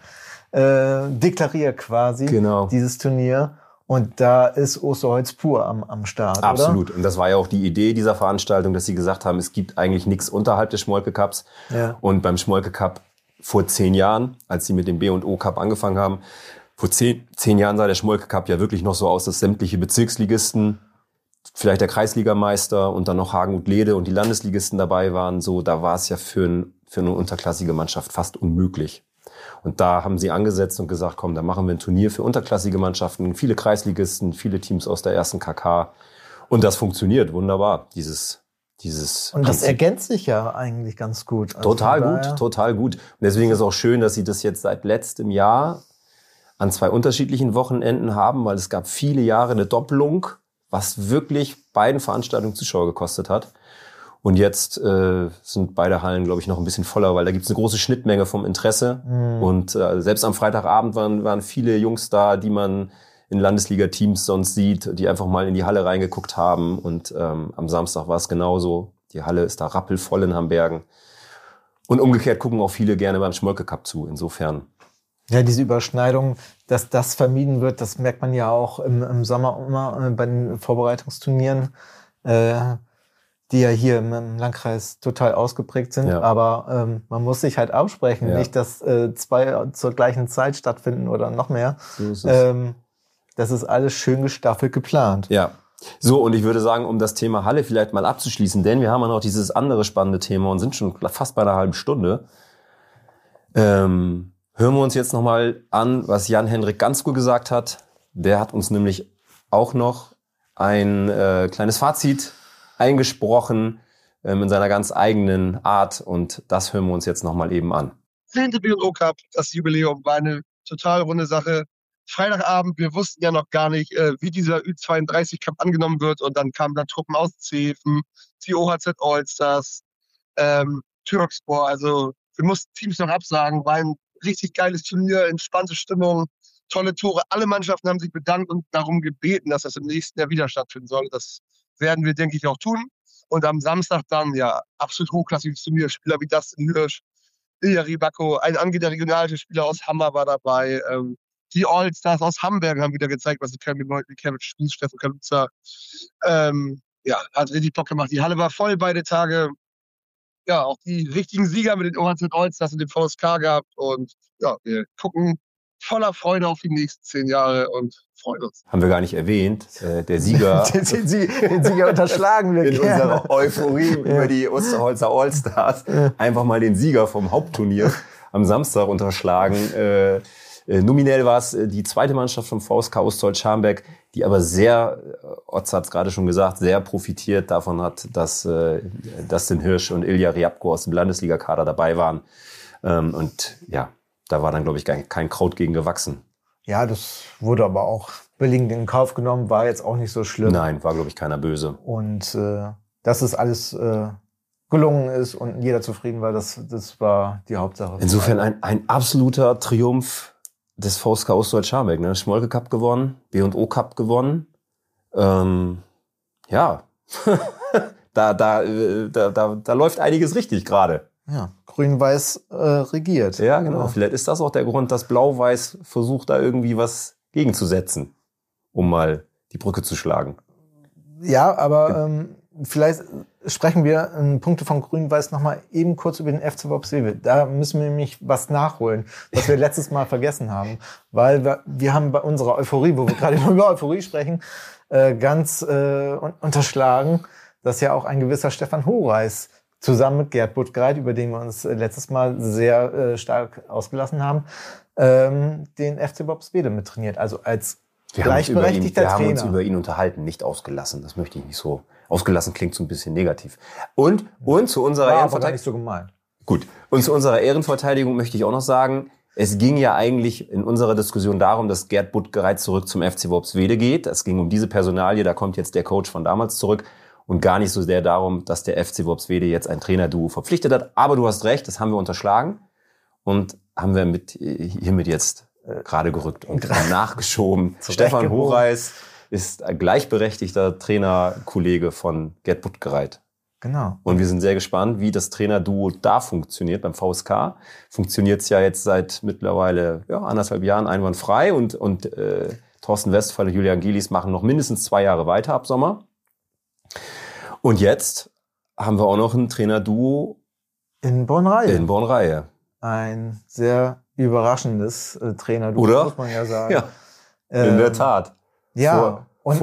deklariert quasi, dieses Turnier. Und da ist Osterholz pur am Start, Absolut. Oder? Und das war ja auch die Idee dieser Veranstaltung, dass sie gesagt haben, es gibt eigentlich nichts unterhalb des Schmolke Cups. Ja. Und beim Schmolke Cup vor 10 Jahren, als sie mit dem B&O Cup angefangen haben, vor 10 Jahren sah der Schmolke Cup ja wirklich noch so aus, dass sämtliche Bezirksligisten, vielleicht der Kreisligameister und dann noch Hagen und Lede und die Landesligisten dabei waren. So, da war es ja für eine unterklassige Mannschaft fast unmöglich. Und da haben sie angesetzt und gesagt, komm, da machen wir ein Turnier für unterklassige Mannschaften, viele Kreisligisten, viele Teams aus der ersten KK. Und das funktioniert wunderbar, dieses Und das Prinzip. ergänzt sich ja eigentlich ganz gut. Also Total gut. Und deswegen ist es auch schön, dass sie das jetzt seit letztem Jahr an 2 unterschiedlichen Wochenenden haben, weil es gab viele Jahre eine Doppelung, was wirklich beiden Veranstaltungen Zuschauer gekostet hat. Und jetzt sind beide Hallen, glaube ich, noch ein bisschen voller, weil da gibt es eine große Schnittmenge vom Interesse. Und selbst am Freitagabend waren viele Jungs da, die man in Landesliga-Teams sonst sieht, die einfach mal in die Halle reingeguckt haben. Und am Samstag war es genauso. Die Halle ist da rappelvoll in Hambergen. Und umgekehrt gucken auch viele gerne beim Schmolke Cup zu. Insofern. Ja, diese Überschneidung, dass das vermieden wird, das merkt man ja auch im Sommer immer bei den Vorbereitungsturnieren, die ja hier im Landkreis total ausgeprägt sind. Ja. Aber man muss sich halt absprechen, nicht, dass 2 zur gleichen Zeit stattfinden oder noch mehr. So ist es. Das ist alles schön gestaffelt geplant. Ja. So, und ich würde sagen, um das Thema Halle vielleicht mal abzuschließen, denn wir haben ja noch dieses andere spannende Thema und sind schon fast bei einer halben Stunde. Hören wir uns jetzt nochmal an, was Jan-Henrik Gansko gesagt hat. Der hat uns nämlich auch noch ein kleines Fazit eingesprochen in seiner ganz eigenen Art. Und das hören wir uns jetzt nochmal eben an. 10. B&O Cup, das Jubiläum, war eine total runde Sache. Freitagabend, wir wussten ja noch gar nicht, wie dieser Ü32 Cup angenommen wird. Und dann kamen da Truppen aus Zeven, die OHZ Allstars, Türkspor. Also wir mussten Teams noch absagen, war ein richtig geiles Turnier, entspannte Stimmung, tolle Tore. Alle Mannschaften haben sich bedankt und darum gebeten, dass das im nächsten Jahr wieder stattfinden soll. Das werden wir, denke ich, auch tun. Und am Samstag dann, ja, absolut hochklassiges Turnier. Spieler wie Dustin Hirsch, Ilja Ribacco, ein angehender Regionalspieler aus Hammer war dabei. Die All-Stars aus Hamburg haben wieder gezeigt, was sie können mit Leuten wie Kevin Spieß, Steffen Kaluza. Ja, hat richtig Bock gemacht. Die Halle war voll beide Tage. ja, auch die richtigen Sieger mit den OHZ Allstars und dem VSK gehabt. Und ja, wir gucken voller Freude auf die nächsten 10 Jahre und freuen uns. Haben wir gar nicht erwähnt. Der Sieger den Sieger unterschlagen wir in gerne. unserer Euphorie über die Osterholzer Allstars einfach mal den Sieger vom Hauptturnier am Samstag unterschlagen. Nominell war es die zweite Mannschaft vom VSK Osterholz-Scharmbeck, die aber sehr, Otz hat es gerade schon gesagt, sehr profitiert davon hat, dass Dustin Hirsch und Ilja Ryabko aus dem Landesligakader dabei waren. Und ja, da war dann, glaube ich, kein Kraut gegen gewachsen. Ja, das wurde aber auch billigend in Kauf genommen, war jetzt auch nicht so schlimm. Nein, war, glaube ich, keiner böse. Und dass es alles gelungen ist und jeder zufrieden war, das war die Hauptsache. Insofern ein absoluter Triumph des VSK Osterholz-Scharmbeck. Ne? Schmolke Cup gewonnen, B&O Cup gewonnen. Ja, da läuft einiges richtig gerade. Ja, Grün-Weiß regiert. Ja, genau. Ja. Vielleicht ist das auch der Grund, dass Blau-Weiß versucht, da irgendwie was gegenzusetzen, um mal die Brücke zu schlagen. Ja, aber vielleicht sprechen wir in Punkte von Grün-Weiß nochmal eben kurz über den FC Worpswede. Da müssen wir nämlich was nachholen, was wir letztes Mal vergessen haben. Weil wir haben bei unserer Euphorie, wo wir gerade über Euphorie sprechen, ganz unterschlagen, dass ja auch ein gewisser Stefan Horeis zusammen mit Gerd Buttgereit, über den wir uns letztes Mal sehr stark ausgelassen haben, den FC Worpswede mittrainiert. Also als gleichberechtigter Trainer. Wir haben uns über ihn unterhalten, nicht ausgelassen. Das möchte ich nicht so. Ausgelassen klingt so ein bisschen negativ. Und zu unserer Ehrenverteidigung. Nicht so gemeint. Gut. Und zu unserer Ehrenverteidigung möchte ich auch noch sagen, es ging ja eigentlich in unserer Diskussion darum, dass Gerd Buttgereit zurück zum FC Worpswede geht. Es ging um diese Personalie, da kommt jetzt der Coach von damals zurück. Und gar nicht so sehr darum, dass der FC Worpswede jetzt ein Trainerduo verpflichtet hat. Aber du hast recht, das haben wir unterschlagen und haben wir hiermit jetzt gerade gerückt und nachgeschoben. Stefan Horeis ist ein gleichberechtigter Trainerkollege von Gerd Buttgereit. Genau. Und wir sind sehr gespannt, wie das Trainerduo da funktioniert. Beim VSK funktioniert es ja jetzt seit mittlerweile 1,5 Jahren einwandfrei und Thorsten Westphal und Julian Gielis machen noch mindestens 2 Jahre weiter ab Sommer. Und jetzt haben wir auch noch ein Trainerduo in Bornreihe. In Bornreihe. Ein sehr überraschendes Trainerduo, oder? Muss man ja sagen. Ja, in der Tat. Ja. Und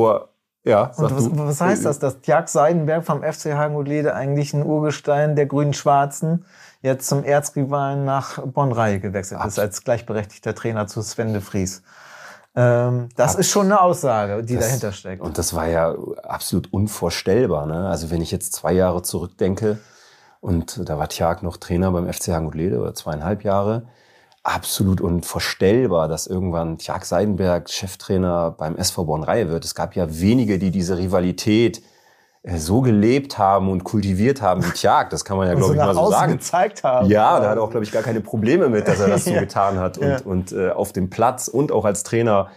was heißt das? Dass Tjag Seidenberg vom FC Hagen-Uhlede eigentlich ein Urgestein der Grün-Schwarzen jetzt zum Erzrivalen nach Bornreihe gewechselt ist, als gleichberechtigter Trainer zu Sven de Vries. Das ist schon eine Aussage, die dahinter steckt. Und das war ja absolut unvorstellbar. Ne? Also wenn ich jetzt 2 Jahre zurückdenke und da war Tjag noch Trainer beim FC Hagen-Uhlede oder 2,5 Jahre, absolut unvorstellbar, dass irgendwann Tjag Seidenberg Cheftrainer beim SV Bornreihe wird. Es gab ja wenige, die diese Rivalität so gelebt haben und kultiviert haben wie Tjag. Das kann man ja, glaube ich, mal so sagen. Gezeigt haben. Ja, da hat er auch, glaube ich, gar keine Probleme mit, dass er das so getan hat und auf dem Platz und auch als Trainer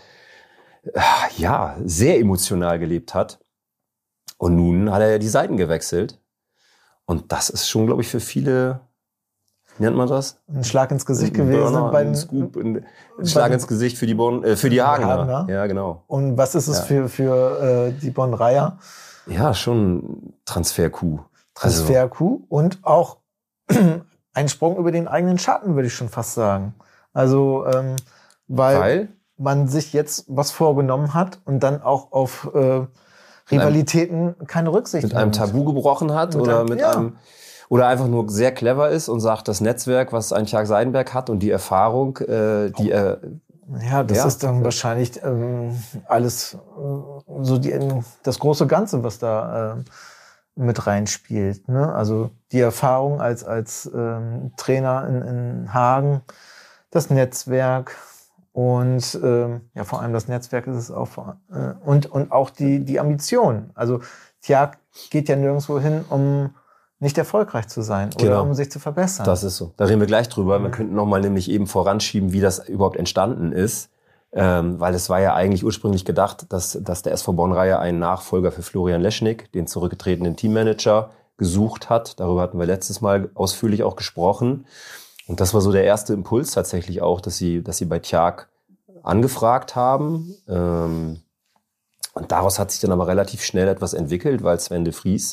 sehr emotional gelebt hat. Und nun hat er ja die Seiten gewechselt. Und das ist schon, glaube ich, für viele, wie nennt man das? Ein Schlag ins Gesicht gewesen. Ein Schlag ins Gesicht für die Hagener. Ja, genau. Und was ist es für die Bornreiher? Ja, schon Transfer-Coup. Transfer-Coup und auch ein Sprung über den eigenen Schatten, würde ich schon fast sagen. Also, weil man sich jetzt was vorgenommen hat und dann auch auf Rivalitäten keine Rücksicht mit einem Tabu gebrochen hat oder oder einfach nur sehr clever ist und sagt, das Netzwerk, was ein Tjag Seidenberg hat und die Erfahrung, die er das ist dann wahrscheinlich alles so das große Ganze, was da mit reinspielt. Ne? Also die Erfahrung als Trainer in Hagen, das Netzwerk und vor allem das Netzwerk ist es auch und auch die Ambition. Also Tjag geht ja nirgendwo hin, um nicht erfolgreich zu sein oder um sich zu verbessern. Das ist so. Da reden wir gleich drüber. Wir könnten nochmal nämlich eben voranschieben, wie das überhaupt entstanden ist. Weil es war ja eigentlich ursprünglich gedacht, dass der SV Bornreihe einen Nachfolger für Florian Leschnik, den zurückgetretenen Teammanager, gesucht hat. Darüber hatten wir letztes Mal ausführlich auch gesprochen. Und das war so der erste Impuls tatsächlich auch, dass sie bei Tjag angefragt haben. Und daraus hat sich dann aber relativ schnell etwas entwickelt, weil Sven de Vries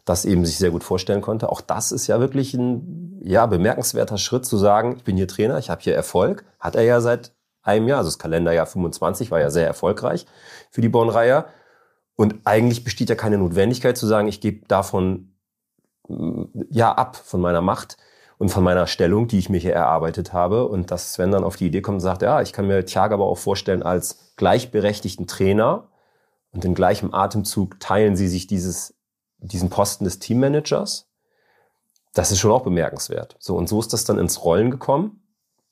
das eben sich sehr gut vorstellen konnte. Auch das ist ja wirklich ein bemerkenswerter Schritt zu sagen, ich bin hier Trainer, ich habe hier Erfolg. Hat er ja seit einem Jahr, also das Kalenderjahr 25 war ja sehr erfolgreich für die Bornreier. Und eigentlich besteht ja keine Notwendigkeit zu sagen, ich gebe davon ab von meiner Macht und von meiner Stellung, die ich mir hier erarbeitet habe. Und dass Sven dann auf die Idee kommt und sagt, ja, ich kann mir Thiago aber auch vorstellen als gleichberechtigten Trainer. Und in gleichem Atemzug teilen sie sich diesen Posten des Teammanagers. Das ist schon auch bemerkenswert. So, und so ist das dann ins Rollen gekommen.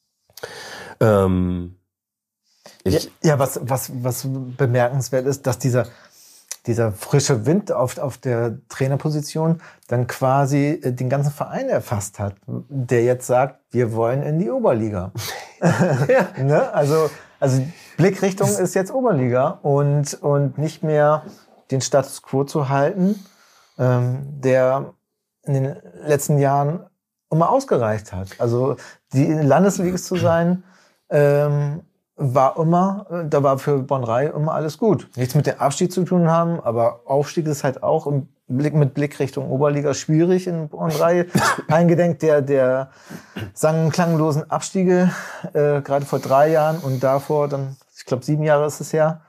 Was bemerkenswert ist, dass dieser frische Wind auf der Trainerposition dann quasi den ganzen Verein erfasst hat, der jetzt sagt, wir wollen in die Oberliga. Ne? Also Blickrichtung ist jetzt Oberliga und nicht mehr den Status quo zu halten, der in den letzten Jahren immer ausgereicht hat. Also die Landesliga zu sein, da war für Bornrei immer alles gut. Nichts mit dem Abstieg zu tun haben, aber Aufstieg ist halt auch mit Blick Richtung Oberliga schwierig in Bornrei. Eingedenk der sang- und klanglosen Abstiege, gerade vor 3 Jahren und davor dann, ich glaube 7 Jahre ist es her.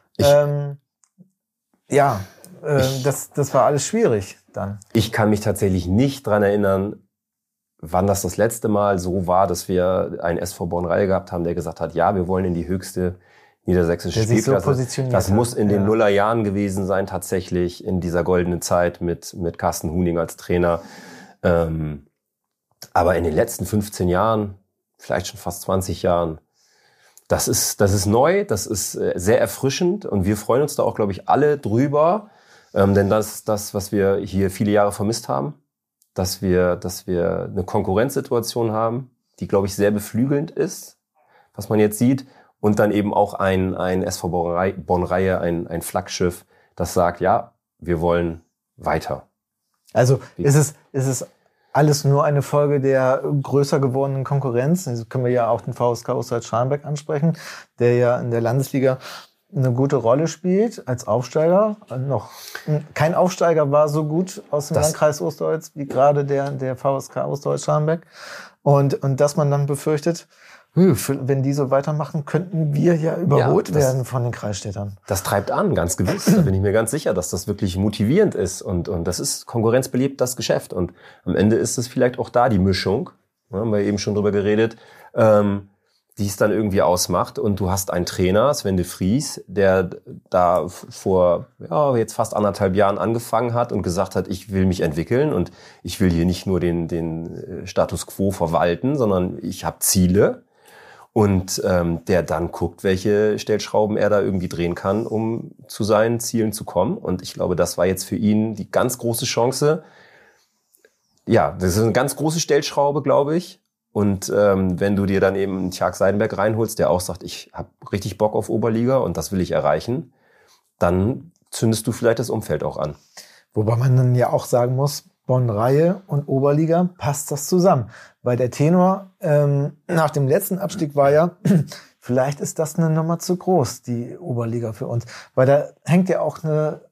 Das war alles schwierig dann. Ich kann mich tatsächlich nicht dran erinnern, wann das letzte Mal so war, dass wir einen SV Bornrei gehabt haben, der gesagt hat, ja, wir wollen in die höchste niedersächsische Spielklasse. So das muss in den Nullerjahren gewesen sein, tatsächlich in dieser goldenen Zeit mit Carsten Huning als Trainer. Aber in den letzten 15 Jahren, vielleicht schon fast 20 Jahren, das ist neu, das ist sehr erfrischend und wir freuen uns da auch, glaube ich, alle drüber, denn das ist das, was wir hier viele Jahre vermisst haben. Dass wir eine Konkurrenzsituation haben, die, glaube ich, sehr beflügelnd ist, was man jetzt sieht. Und dann eben auch ein SV Bornreihe, ein Flaggschiff, das sagt, ja, wir wollen weiter. Also ist es alles nur eine Folge der größer gewordenen Konkurrenz? Also können wir ja auch den VSK Osterholz-Scharmbeck ansprechen, der ja in der Landesliga eine gute Rolle spielt als Aufsteiger. Noch kein Aufsteiger war so gut aus dem Landkreis Osterholz wie gerade der VSK Osterholz-Scharmbeck. Und dass man dann befürchtet, wenn die so weitermachen, könnten wir ja überholt werden von den Kreisstädtern. Das treibt an, ganz gewiss. Da bin ich mir ganz sicher, dass das wirklich motivierend ist. Und das ist konkurrenzbelebt, das Geschäft. Und am Ende ist es vielleicht auch da die Mischung, haben wir eben schon drüber geredet, die es dann irgendwie ausmacht. Und du hast einen Trainer, Sven de Vries, der da vor jetzt fast 1,5 Jahren angefangen hat und gesagt hat, ich will mich entwickeln und ich will hier nicht nur den Status quo verwalten, sondern ich habe Ziele. Und der dann guckt, welche Stellschrauben er da irgendwie drehen kann, um zu seinen Zielen zu kommen. Und ich glaube, das war jetzt für ihn die ganz große Chance. Ja, das ist eine ganz große Stellschraube, glaube ich. Und wenn du dir dann eben einen Tjag Seidenberg reinholst, der auch sagt, ich habe richtig Bock auf Oberliga und das will ich erreichen, dann zündest du vielleicht das Umfeld auch an. Wobei man dann ja auch sagen muss, Bornreihe und Oberliga, passt das zusammen? Weil der Tenor nach dem letzten Abstieg war ja, vielleicht ist das eine Nummer zu groß, die Oberliga für uns. Weil da hängt ja auch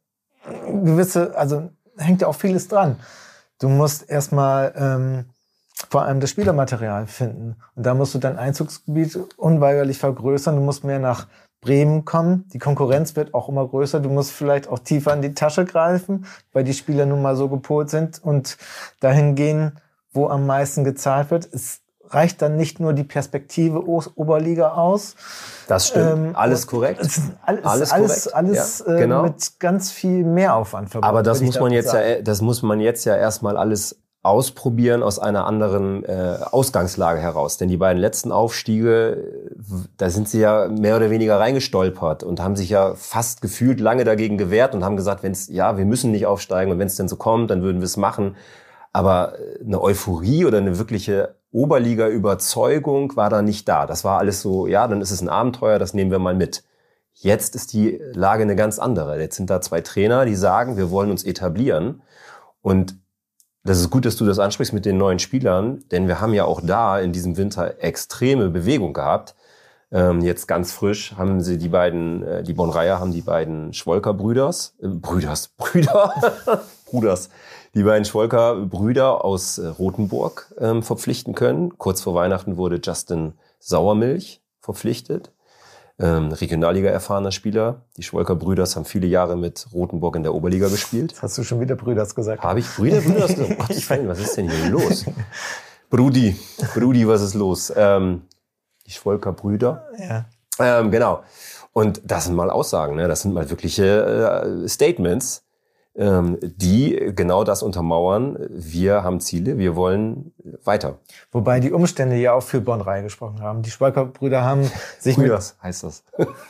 hängt ja auch vieles dran. Du musst erstmal vor allem das Spielermaterial finden. Und da musst du dein Einzugsgebiet unweigerlich vergrößern. Du musst mehr nach Bremen kommen. Die Konkurrenz wird auch immer größer. Du musst vielleicht auch tiefer in die Tasche greifen, weil die Spieler nun mal so gepolt sind und dahin gehen, wo am meisten gezahlt wird. Es reicht dann nicht nur die Perspektive Oberliga aus. Das stimmt. Alles korrekt. Alles genau. Mit ganz viel Mehraufwand verbunden. Aber das muss man jetzt ja erstmal alles ausprobieren aus einer anderen Ausgangslage heraus. Denn die beiden letzten Aufstiege, da sind sie ja mehr oder weniger reingestolpert und haben sich ja fast gefühlt lange dagegen gewehrt und haben gesagt, wir müssen nicht aufsteigen und wenn es denn so kommt, dann würden wir es machen. Aber eine Euphorie oder eine wirkliche Oberliga-Überzeugung war da nicht da. Das war alles so, dann ist es ein Abenteuer, das nehmen wir mal mit. Jetzt ist die Lage eine ganz andere. Jetzt sind da 2 Trainer, die sagen, wir wollen uns etablieren. Und das ist gut, dass du das ansprichst mit den neuen Spielern, denn wir haben ja auch da in diesem Winter extreme Bewegung gehabt. Jetzt ganz frisch haben sie die Bornreier haben die beiden Schwolker Brüder, die beiden Schwolker-Brüder aus Rothenburg verpflichten können. Kurz vor Weihnachten wurde Justin Sauermilch verpflichtet. Regionalliga erfahrener Spieler. Die Schwolker-Brüders haben viele Jahre mit Rothenburg in der Oberliga gespielt. Hast du schon wieder Brüders gesagt? Habe ich Brüders gesagt? Oh Gott, was ist denn hier los? Brudi, was ist los? Die Schwolker-Brüder. Ja. Genau. Und das sind mal Aussagen, ne? Das sind mal wirkliche Statements, die genau das untermauern. Wir haben Ziele, wir wollen weiter. Wobei die Umstände ja auch für Bonn-Reihe gesprochen haben. Die Schwolker-Brüder haben sich Brüders heißt das.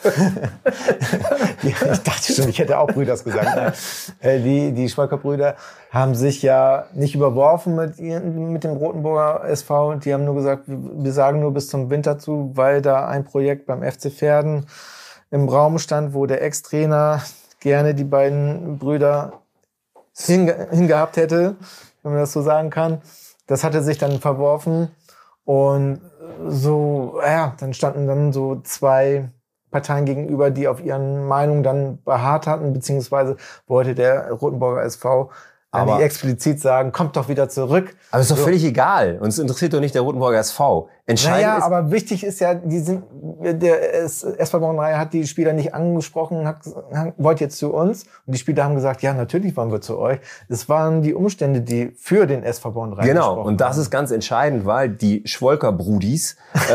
Ich dachte schon, ich hätte auch Brüders gesagt. Die Schwolker-Brüder haben sich ja nicht überworfen mit dem Rothenburger SV. Die haben nur gesagt, wir sagen nur bis zum Winter zu, weil da ein Projekt beim FC Verden im Raum stand, wo der Ex-Trainer gerne die beiden Brüder hingehabt hätte, wenn man das so sagen kann. Das hatte sich dann verworfen und so, ja, dann standen dann so zwei Parteien gegenüber, die auf ihren Meinungen dann beharrt hatten, beziehungsweise wollte der Rothenburger SV Aber nicht explizit sagen, kommt doch wieder zurück. Aber ist doch völlig egal. Uns interessiert doch nicht der Rothenburger SV. Entscheidend Naja, ist, aber wichtig ist ja, der SV Bonn-Reihe hat die Spieler nicht angesprochen, wollt jetzt zu uns. Und die Spieler haben gesagt, ja, natürlich wollen wir zu euch. Es waren die Umstände, die für den SV Bonn-Reihe genau. gesprochen Und das haben. ist ganz entscheidend, weil die Schwolker-Brudis,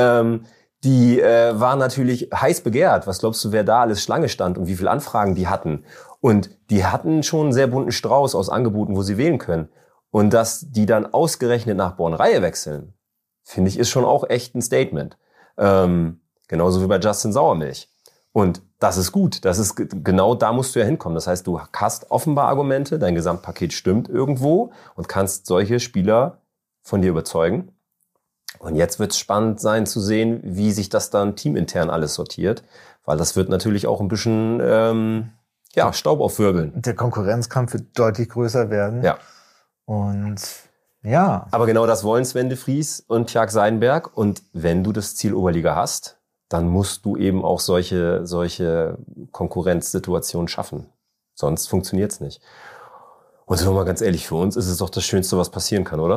die waren natürlich heiß begehrt. Was glaubst du, wer da alles Schlange stand und wie viele Anfragen die hatten? Und die hatten schon einen sehr bunten Strauß aus Angeboten, wo sie wählen können. Und dass die dann ausgerechnet nach Bonn-Reihe wechseln, finde ich, ist schon auch echt ein Statement. Genauso wie bei Justin Sauermilch. Und das ist gut. Das ist genau da musst du ja hinkommen. Das heißt, du hast offenbar Argumente, dein Gesamtpaket stimmt irgendwo und kannst solche Spieler von dir überzeugen. Und jetzt wird es spannend sein zu sehen, wie sich das dann teamintern alles sortiert. Weil das wird natürlich auch ein bisschen Staub aufwirbeln. Der Konkurrenzkampf wird deutlich größer werden. Ja. Und ja. Aber genau das wollen Sven de Vries und Tjark Seidenberg. Und wenn du das Ziel Oberliga hast, dann musst du eben auch solche Konkurrenzsituationen schaffen. Sonst funktioniert's nicht. Und sind wir mal ganz ehrlich, für uns ist es doch das Schönste, was passieren kann, oder?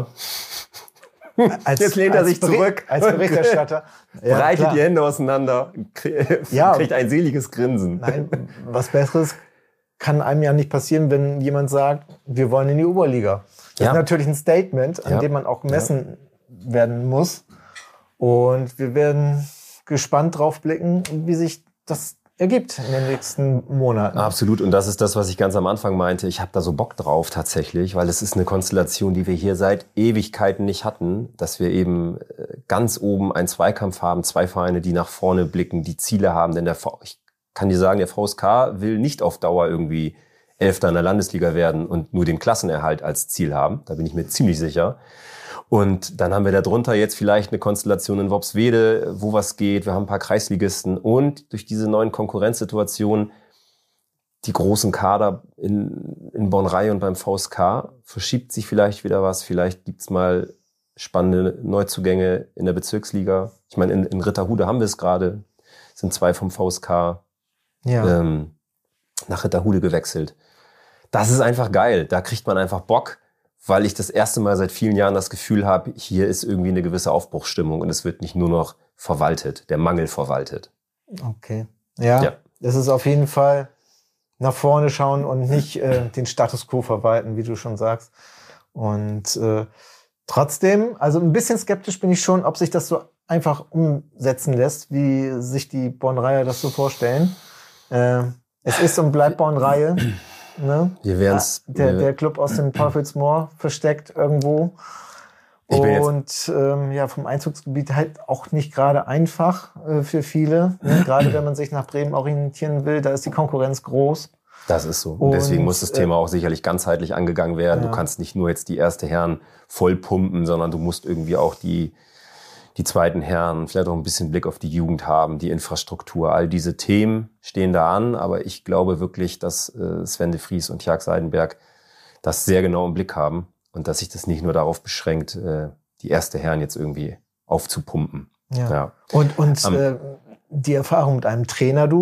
Jetzt lehnt er sich zurück. Als Berichterstatter. Ja, breitet klar. die Hände auseinander, kriegt ein seliges Grinsen. Nein, was Besseres kann einem ja nicht passieren, wenn jemand sagt, wir wollen in die Oberliga. Das ist natürlich ein Statement, an dem man auch gemessen werden muss. Und wir werden gespannt drauf blicken, wie sich das ergibt in den nächsten Monaten. Absolut. Und das ist das, was ich ganz am Anfang meinte. Ich habe da so Bock drauf tatsächlich, weil es ist eine Konstellation, die wir hier seit Ewigkeiten nicht hatten, dass wir eben ganz oben einen Zweikampf haben, zwei Vereine, die nach vorne blicken, die Ziele haben. Denn ich kann dir sagen, der VSK will nicht auf Dauer irgendwie Elfter in der Landesliga werden und nur den Klassenerhalt als Ziel haben. Da bin ich mir ziemlich sicher. Und dann haben wir darunter jetzt vielleicht eine Konstellation in Worpswede, wo was geht. Wir haben ein paar Kreisligisten und durch diese neuen Konkurrenzsituationen die großen Kader in Bonn-Reihe und beim VSK verschiebt sich vielleicht wieder was. Vielleicht gibt's mal spannende Neuzugänge in der Bezirksliga. Ich meine, in Ritterhude haben wir es gerade. Sind zwei vom VSK nach Ritterhude gewechselt. Das ist einfach geil. Da kriegt man einfach Bock, weil ich das erste Mal seit vielen Jahren das Gefühl habe, hier ist irgendwie eine gewisse Aufbruchsstimmung und es wird nicht nur noch verwaltet, der Mangel verwaltet. Okay. Ja. Das ist auf jeden Fall nach vorne schauen und nicht den Status quo verwalten, wie du schon sagst. Und trotzdem, also ein bisschen skeptisch bin ich schon, ob sich das so einfach umsetzen lässt, wie sich die Bonn-Reihe das so vorstellen. Es ist und bleibt Bonn-Reihe. Ne? Wir werden's, der Club aus dem Teufelsmoor versteckt irgendwo. Und vom Einzugsgebiet halt auch nicht gerade einfach für viele. Ne? Gerade wenn man sich nach Bremen orientieren will, da ist die Konkurrenz groß. Das ist so. Und deswegen muss das Thema auch sicherlich ganzheitlich angegangen werden. Ja. Du kannst nicht nur jetzt die erste Herren voll pumpen, sondern du musst irgendwie auch die zweiten Herren, vielleicht auch ein bisschen Blick auf die Jugend haben, die Infrastruktur. All diese Themen stehen da an, aber ich glaube wirklich, dass Sven de Vries und Tjark Seidenberg das sehr genau im Blick haben und dass sich das nicht nur darauf beschränkt, die erste Herren jetzt irgendwie aufzupumpen. Ja. Und die Erfahrung mit einem Trainerduo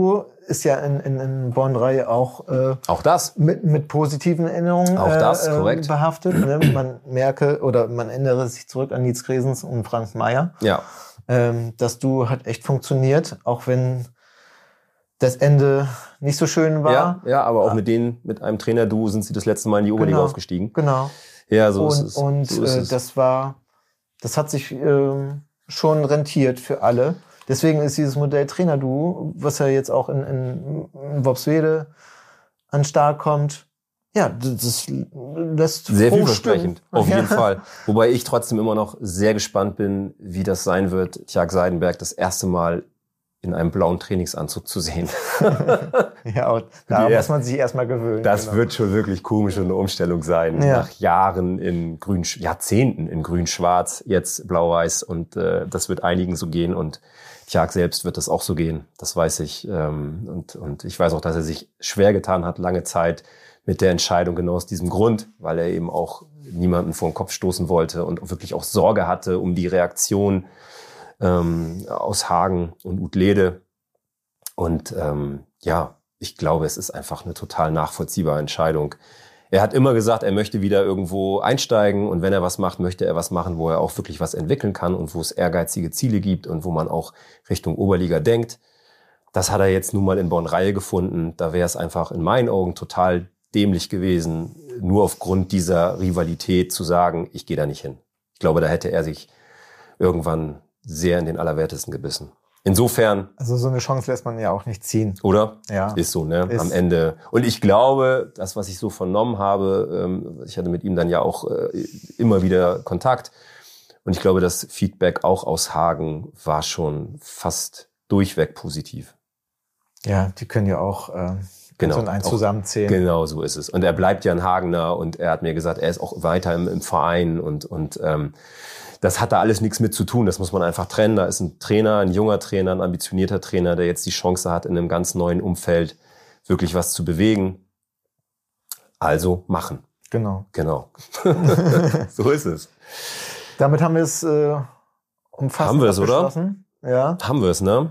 ist ja in Born-Reihe auch das mit positiven Erinnerungen auch das, korrekt. Behaftet. Ne? Man erinnere sich zurück an Nietz Gresens und Frank Meyer. Ja. Das Duo hat echt funktioniert, auch wenn das Ende nicht so schön war. Ja, aber auch mit einem Trainerduo sind sie das letzte Mal in die Oberliga aufgestiegen. Genau. Ja, so ist es. Und so ist es. das hat sich schon rentiert für alle. Deswegen ist dieses Modell Trainerduo, was ja jetzt auch in Worpswede an den Start kommt, ja, das lässt sehr froh vielversprechend, stimmen. auf jeden Fall. Wobei ich trotzdem immer noch sehr gespannt bin, wie das sein wird, Tjag Seidenberg das erste Mal in einem blauen Trainingsanzug zu sehen. Ja, und da muss man sich erstmal gewöhnen. Das wird schon wirklich komisch und eine Umstellung sein. Ja. Nach Jahren Jahrzehnten in grün-schwarz, jetzt blau-weiß. Und das wird einigen so gehen. Und Tjag selbst wird das auch so gehen. Das weiß ich. Und ich weiß auch, dass er sich schwer getan hat, lange Zeit mit der Entscheidung, genau aus diesem Grund, weil er eben auch niemanden vor den Kopf stoßen wollte und wirklich auch Sorge hatte um die Reaktion aus Hagen und Utlede. Und ich glaube, es ist einfach eine total nachvollziehbare Entscheidung. Er hat immer gesagt, er möchte wieder irgendwo einsteigen und wenn er was macht, möchte er was machen, wo er auch wirklich was entwickeln kann und wo es ehrgeizige Ziele gibt und wo man auch Richtung Oberliga denkt. Das hat er jetzt nun mal in Born-Reihe gefunden. Da wäre es einfach in meinen Augen total dämlich gewesen, nur aufgrund dieser Rivalität zu sagen, ich gehe da nicht hin. Ich glaube, da hätte er sich irgendwann sehr in den Allerwertesten gebissen. Insofern... Also so eine Chance lässt man ja auch nicht ziehen. Oder? Ja. Ist so, ne? Am Ende. Und ich glaube, das, was ich so vernommen habe, ich hatte mit ihm dann ja auch immer wieder Kontakt. Und ich glaube, das Feedback auch aus Hagen war schon fast durchweg positiv. Ja, die können ja auch so ein zusammenzählen. Genau, so ist es. Und er bleibt ja ein Hagener und er hat mir gesagt, er ist auch weiter im Verein und das hat da alles nichts mit zu tun. Das muss man einfach trennen. Da ist ein Trainer, ein junger Trainer, ein ambitionierter Trainer, der jetzt die Chance hat, in einem ganz neuen Umfeld wirklich was zu bewegen. Also machen. Genau. So ist es. Damit haben wir es umfassend Haben wir es, oder? Ja. Haben wir es, ne?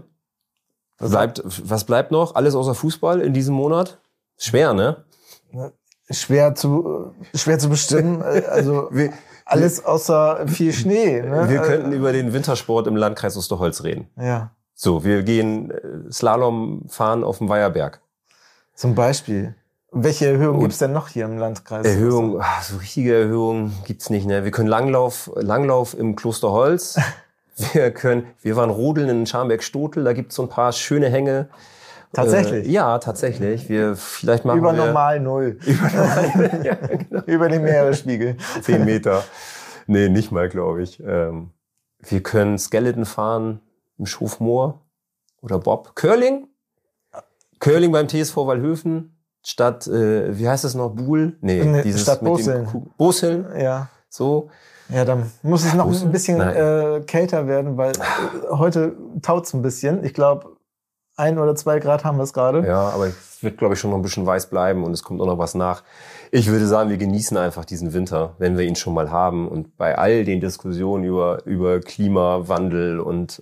Was bleibt noch? Alles außer Fußball in diesem Monat? Schwer, ne? Schwer zu bestimmen. Also alles außer viel Schnee. Ne? Wir könnten über den Wintersport im Landkreis Osterholz reden. Ja. So, wir gehen Slalom fahren auf dem Weiherberg. Zum Beispiel. Welche Erhöhung gibt's denn noch hier im Landkreis? Erhöhung, so richtige Erhöhungen gibt's nicht, ne? Wir können Langlauf im Klosterholz. Wir waren rodeln in Scharmbeck-Stotel, da gibt's so ein paar schöne Hänge. Tatsächlich? Ja, tatsächlich. Vielleicht machen über wir... normal 0. Ja, genau. Über den Meeresspiegel. 10 Meter. Nee, nicht mal, glaube ich. Wir können Skeleton fahren im Schofmoor oder Bob. Curling beim TSV Wallhöfen statt, wie heißt es noch, Buhl? Nee, dieses Statt mit Boseln. dem Boseln. Ja. So. Ja, dann muss es noch ein bisschen kälter werden, weil heute taut's ein bisschen. Ich glaube, 1 oder 2 Grad haben wir es gerade. Ja, aber es wird, glaube ich, schon noch ein bisschen weiß bleiben und es kommt auch noch was nach. Ich würde sagen, wir genießen einfach diesen Winter, wenn wir ihn schon mal haben. Und bei all den Diskussionen über Klimawandel und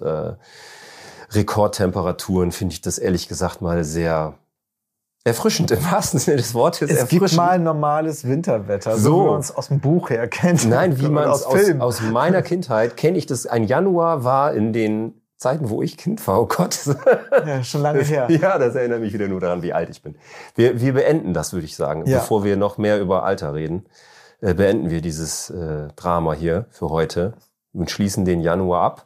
Rekordtemperaturen finde ich das ehrlich gesagt mal sehr erfrischend im wahrsten Sinne des Wortes. Es gibt mal normales Winterwetter, so wie man es aus dem Buch her kennt. Nein, wie man es Film. aus meiner Kindheit kenne ich das. Ein Januar war in den Zeiten, wo ich Kind war, oh Gott. Ja, schon lange her. Ja, das erinnert mich wieder nur daran, wie alt ich bin. Wir beenden das, würde ich sagen. Ja. Bevor wir noch mehr über Alter reden, beenden wir dieses Drama hier für heute und schließen den Januar ab.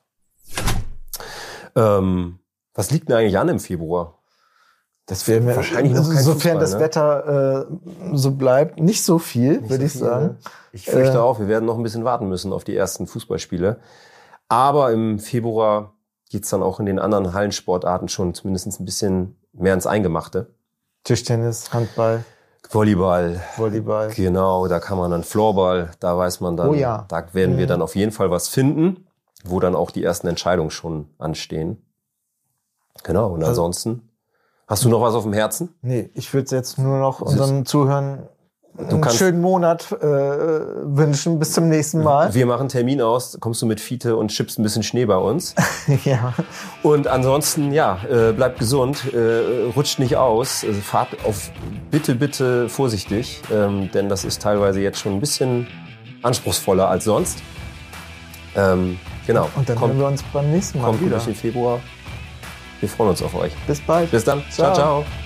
Was liegt denn eigentlich an im Februar? Das wäre mir wahrscheinlich noch kein sofern Fußball, das ne? Wetter so bleibt, nicht so viel, würde ich sagen. Ne? Ich fürchte auch, wir werden noch ein bisschen warten müssen auf die ersten Fußballspiele. Aber im Februar geht's dann auch in den anderen Hallensportarten schon zumindest ein bisschen mehr ins Eingemachte. Tischtennis, Handball, Volleyball. Volleyball. Genau, da kann man dann Floorball, da weiß man dann, da werden wir dann auf jeden Fall was finden, wo dann auch die ersten Entscheidungen schon anstehen. Genau, und ansonsten, hast du noch was auf dem Herzen? Nee, ich würde jetzt nur noch unseren Zuhörern einen schönen Monat wünschen. Bis zum nächsten Mal. Wir machen einen Termin aus, kommst du mit Fiete und schippst ein bisschen Schnee bei uns. Ja. Und ansonsten, ja, bleibt gesund, rutscht nicht aus, fahrt auf bitte vorsichtig, denn das ist teilweise jetzt schon ein bisschen anspruchsvoller als sonst. Genau. Und dann hören wir uns beim nächsten Mal kommt wieder. Kommt durch den Februar. Wir freuen uns auf euch. Bis bald. Bis dann. Ciao, ciao.